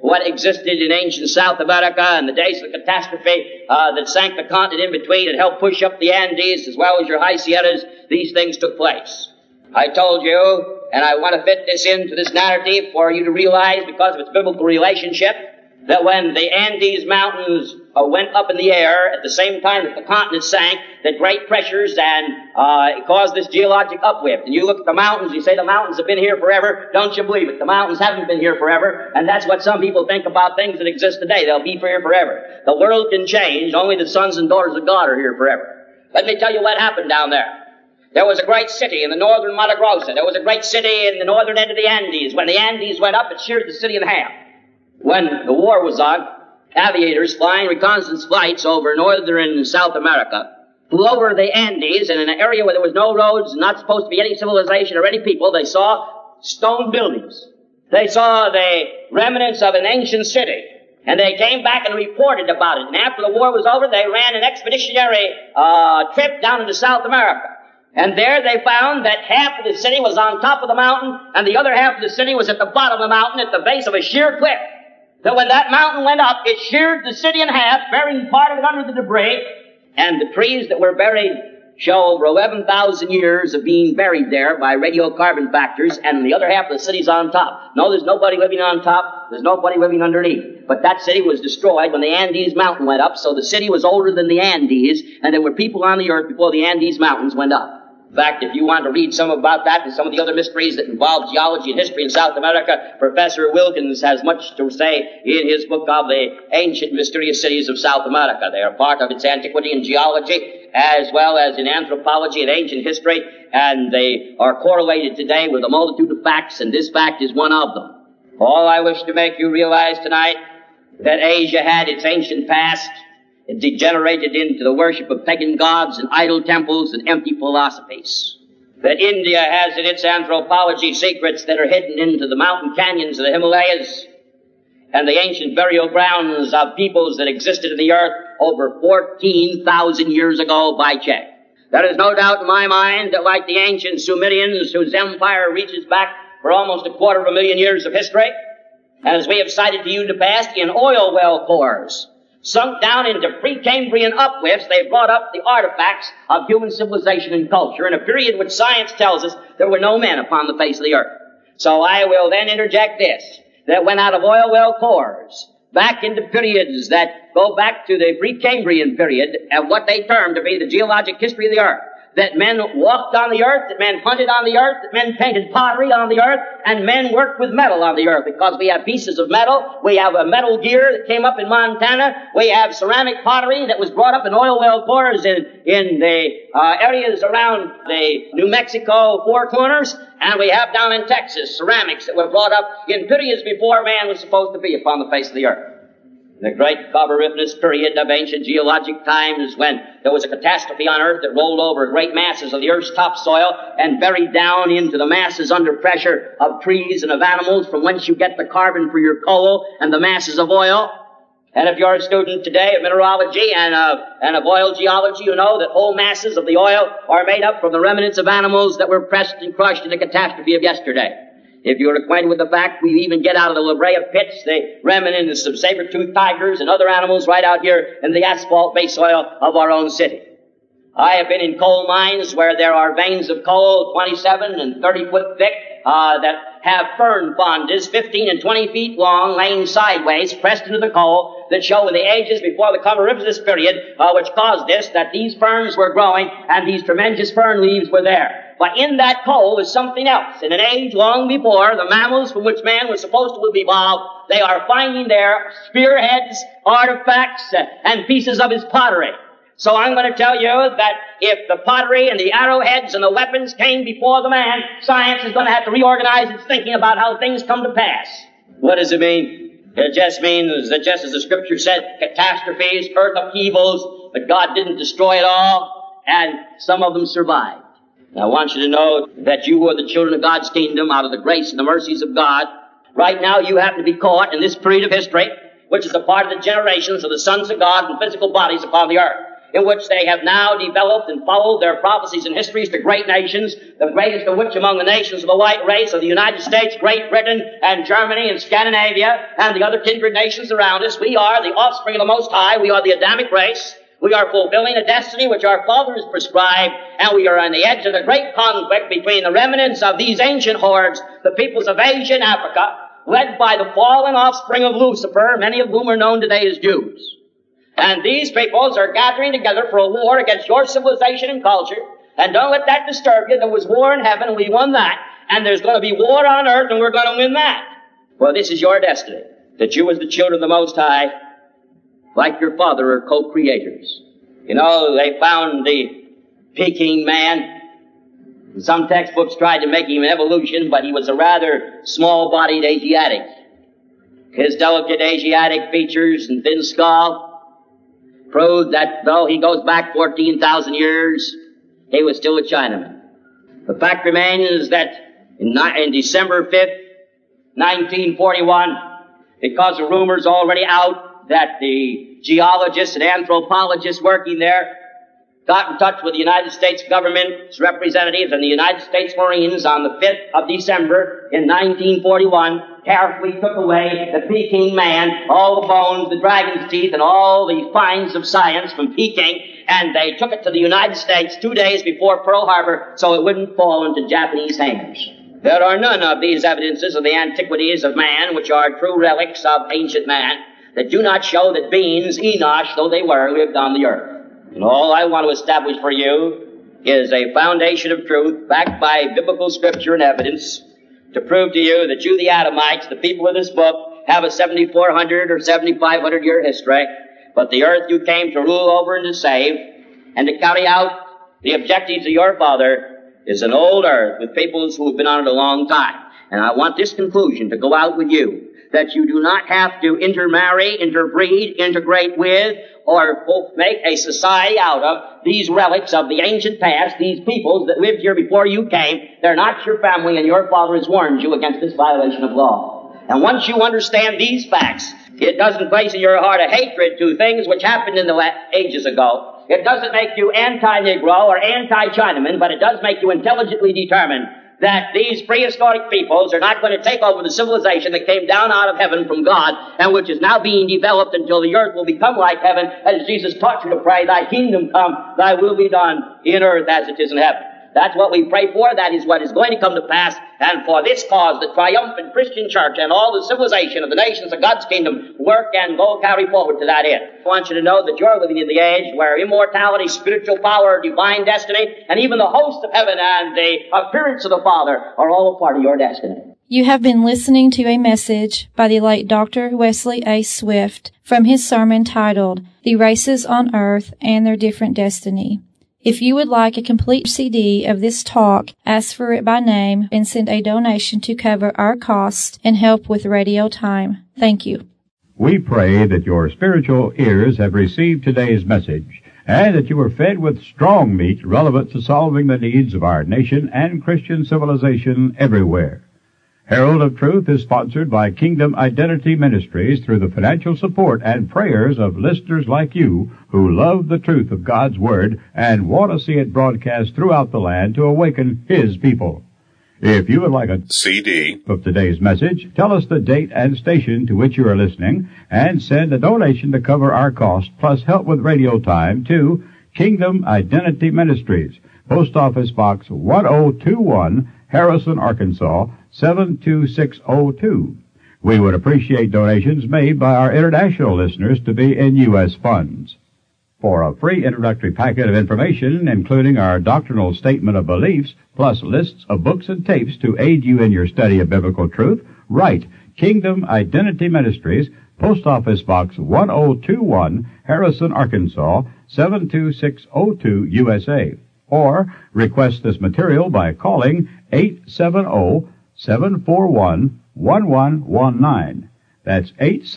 what existed in ancient South America and the days of the catastrophe that sank the continent in between and helped push up the Andes as well as your high Sierras, these things took place. I told you, and I want to fit this into this narrative for you to realize, because of its biblical relationship, that when the Andes Mountains went up in the air at the same time that the continent sank, that great pressures and it caused this geologic uplift. And you look at the mountains, you say the mountains have been here forever. Don't you believe it? The mountains haven't been here forever, and that's what some people think about things that exist today. They'll be here forever. The world can change. Only the sons and daughters of God are here forever. Let me tell you what happened down there. There was a great city in the northern Mato Grosso. There was a great city in the northern end of the Andes. When the Andes went up, it sheared the city in half. When the war was on, aviators flying reconnaissance flights over northern and South America flew over the Andes, and in an area where there was no roads, not supposed to be any civilization or any people, they saw stone buildings. They saw the remnants of an ancient city. And they came back and reported about it. And after the war was over, they ran an expeditionary trip down into South America. And there they found that half of the city was on top of the mountain, and the other half of the city was at the bottom of the mountain at the base of a sheer cliff. So when that mountain went up, it sheared the city in half, burying part of it under the debris, and the trees that were buried show over 11,000 years of being buried there by radiocarbon factors, and the other half of the city's on top. No, there's nobody living on top, there's nobody living underneath. But that city was destroyed when the Andes mountain went up, so the city was older than the Andes, and there were people on the earth before the Andes mountains went up. In fact, if you want to read some about that and some of the other mysteries that involve geology and history in South America, Professor Wilkins has much to say in his book of the Ancient Mysterious Cities of South America. They are part of its antiquity in geology as well as in anthropology and ancient history, and they are correlated today with a multitude of facts, and this fact is one of them. All I wish to make you realize tonight that Asia had its ancient past. It degenerated into the worship of pagan gods and idol temples and empty philosophies. That India has in its anthropology secrets that are hidden into the mountain canyons of the Himalayas and the ancient burial grounds of peoples that existed in the earth over 14,000 years ago by check. There is no doubt in my mind that like the ancient Sumerians, whose empire reaches back for almost 250,000 years of history, and as we have cited to you in the past, in oil well cores, sunk down into Precambrian uplifts, they brought up the artifacts of human civilization and culture in a period which science tells us there were no men upon the face of the earth. So I will then interject this, that went out of oil well cores, back into periods that go back to the Precambrian period of what they term to be the geologic history of the earth. That men walked on the earth, that men hunted on the earth, that men painted pottery on the earth, and men worked with metal on the earth, because we have pieces of metal, we have a metal gear that came up in Montana, we have ceramic pottery that was brought up in oil well cores in the areas around the New Mexico Four Corners, and we have down in Texas ceramics that were brought up in periods before man was supposed to be upon the face of the earth. The great Carboniferous period of ancient geologic times, when there was a catastrophe on earth that rolled over great masses of the earth's topsoil and buried down into the masses under pressure of trees and of animals, from whence you get the carbon for your coal and the masses of oil. And if you're a student today of mineralogy and of oil geology, you know that whole masses of the oil are made up from the remnants of animals that were pressed and crushed in the catastrophe of yesterday. If you're acquainted with the fact, we even get out of the La Brea pits the remnants of saber-toothed tigers and other animals right out here in the asphalt base soil of our own city. I have been in coal mines where there are veins of coal 27 and 30 foot thick that have fern fondas 15 and 20 feet long, laying sideways, pressed into the coal, that show in the ages before the Carboniferous period, which caused this, that these ferns were growing and these tremendous fern leaves were there. But in that coal is something else. In an age long before the mammals from which man was supposed to have evolved, they are finding there spearheads, artifacts, and pieces of his pottery. So I'm going to tell you that if the pottery and the arrowheads and the weapons came before the man, science is going to have to reorganize its thinking about how things come to pass. What does it mean? It just means that just as the scripture said, catastrophes, earth upheavals, but God didn't destroy it all, and some of them survived. Now, I want you to know that you are the children of God's kingdom out of the grace and the mercies of God. Right now, you happen to be caught in this period of history, which is a part of the generations of the sons of God and physical bodies upon the earth. in which they have now developed and followed their prophecies and histories to great nations, the greatest of which among the nations of the white race are the United States, Great Britain, and Germany, and Scandinavia, and the other kindred nations around us. We are the offspring of the Most High. We are the Adamic race. We are fulfilling a destiny which our fathers prescribed, and we are on the edge of the great conflict between the remnants of these ancient hordes, the peoples of Asia and Africa, led by the fallen offspring of Lucifer, many of whom are known today as Jews. And these peoples are gathering together for a war against your civilization and culture, and don't let that disturb you. There was war in heaven, and we won that, and there's going to be war on earth, and we're going to win that. Well, this is your destiny, that you as the children of the Most High, like your Father, are co-creators. You know, they found the Peking man. Some textbooks tried to make him an evolution, but he was a rather small-bodied Asiatic. His delicate Asiatic features and thin skull proved that though he goes back 14,000 years, he was still a Chinaman. The fact remains that in December 5th, 1941, because of rumors already out that the geologists and anthropologists working there got in touch with the United States government's representatives and the United States Marines on the 5th of December in 1941, carefully took away the Peking man, all the bones, the dragon's teeth, and all the finds of science from Peking, and they took it to the United States 2 days before Pearl Harbor so it wouldn't fall into Japanese hands. There are none of these evidences of the antiquities of man, which are true relics of ancient man, that do not show that beings, Enosh though they were, lived on the earth. And all I want to establish for you is a foundation of truth backed by biblical scripture and evidence to prove to you that you, the Adamites, the people of this book, have a 7,400 or 7,500 year history, but the earth you came to rule over and to save and to carry out the objectives of your Father is an old earth with peoples who have been on it a long time. And I want this conclusion to go out with you, that you do not have to intermarry, interbreed, integrate with, or make a society out of these relics of the ancient past, these peoples that lived here before you came. They're not your family, and your Father has warned you against this violation of law. And once you understand these facts, it doesn't place in your heart a hatred to things which happened in the ages ago. It doesn't make you anti-Negro or anti-Chinaman, but it does make you intelligently determined that these prehistoric peoples are not going to take over the civilization that came down out of heaven from God and which is now being developed until the earth will become like heaven, as Jesus taught you to pray, thy kingdom come, thy will be done in earth as it is in heaven. That's what we pray for. That is what is going to come to pass. And for this cause, the triumphant Christian church and all the civilization of the nations of God's kingdom work and go carry forward to that end. I want you to know that you're living in the age where immortality, spiritual power, divine destiny, and even the host of heaven and the appearance of the Father are all a part of your destiny.
You have been listening to a message by the late Dr. Wesley A. Swift from his sermon titled, The Races on Earth and Their Different Destiny. If you would like a complete CD of this talk, ask for it by name and send a donation to cover our costs and help with radio time. Thank you.
We pray that your spiritual ears have received today's message and that you are fed with strong meat relevant to solving the needs of our nation and Christian civilization everywhere. Herald of Truth is sponsored by Kingdom Identity Ministries through the financial support and prayers of listeners like you who love the truth of God's Word and want to see it broadcast throughout the land to awaken His people. If you would like a CD of today's message, tell us the date and station to which you are listening and send a donation to cover our costs plus help with radio time to Kingdom Identity Ministries, Post Office Box 1021, Harrison, Arkansas, 72602. We would appreciate donations made by our international listeners to be in U.S. funds. For a free introductory packet of information, including our doctrinal statement of beliefs, plus lists of books and tapes to aid you in your study of biblical truth, write Kingdom Identity Ministries, Post Office Box 1021, Harrison, Arkansas, 72602, USA. Or request this material by calling 870-741-1119. That's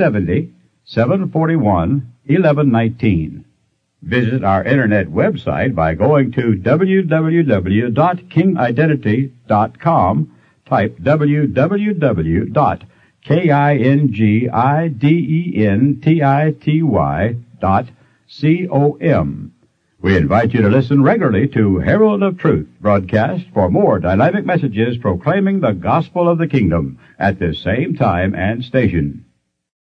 870-741-1119. Visit our internet website by going to www.kingidentity.com. Type www.kingidentity.com. We invite you to listen regularly to Herald of Truth broadcast for more dynamic messages proclaiming the gospel of the kingdom at this same time and station.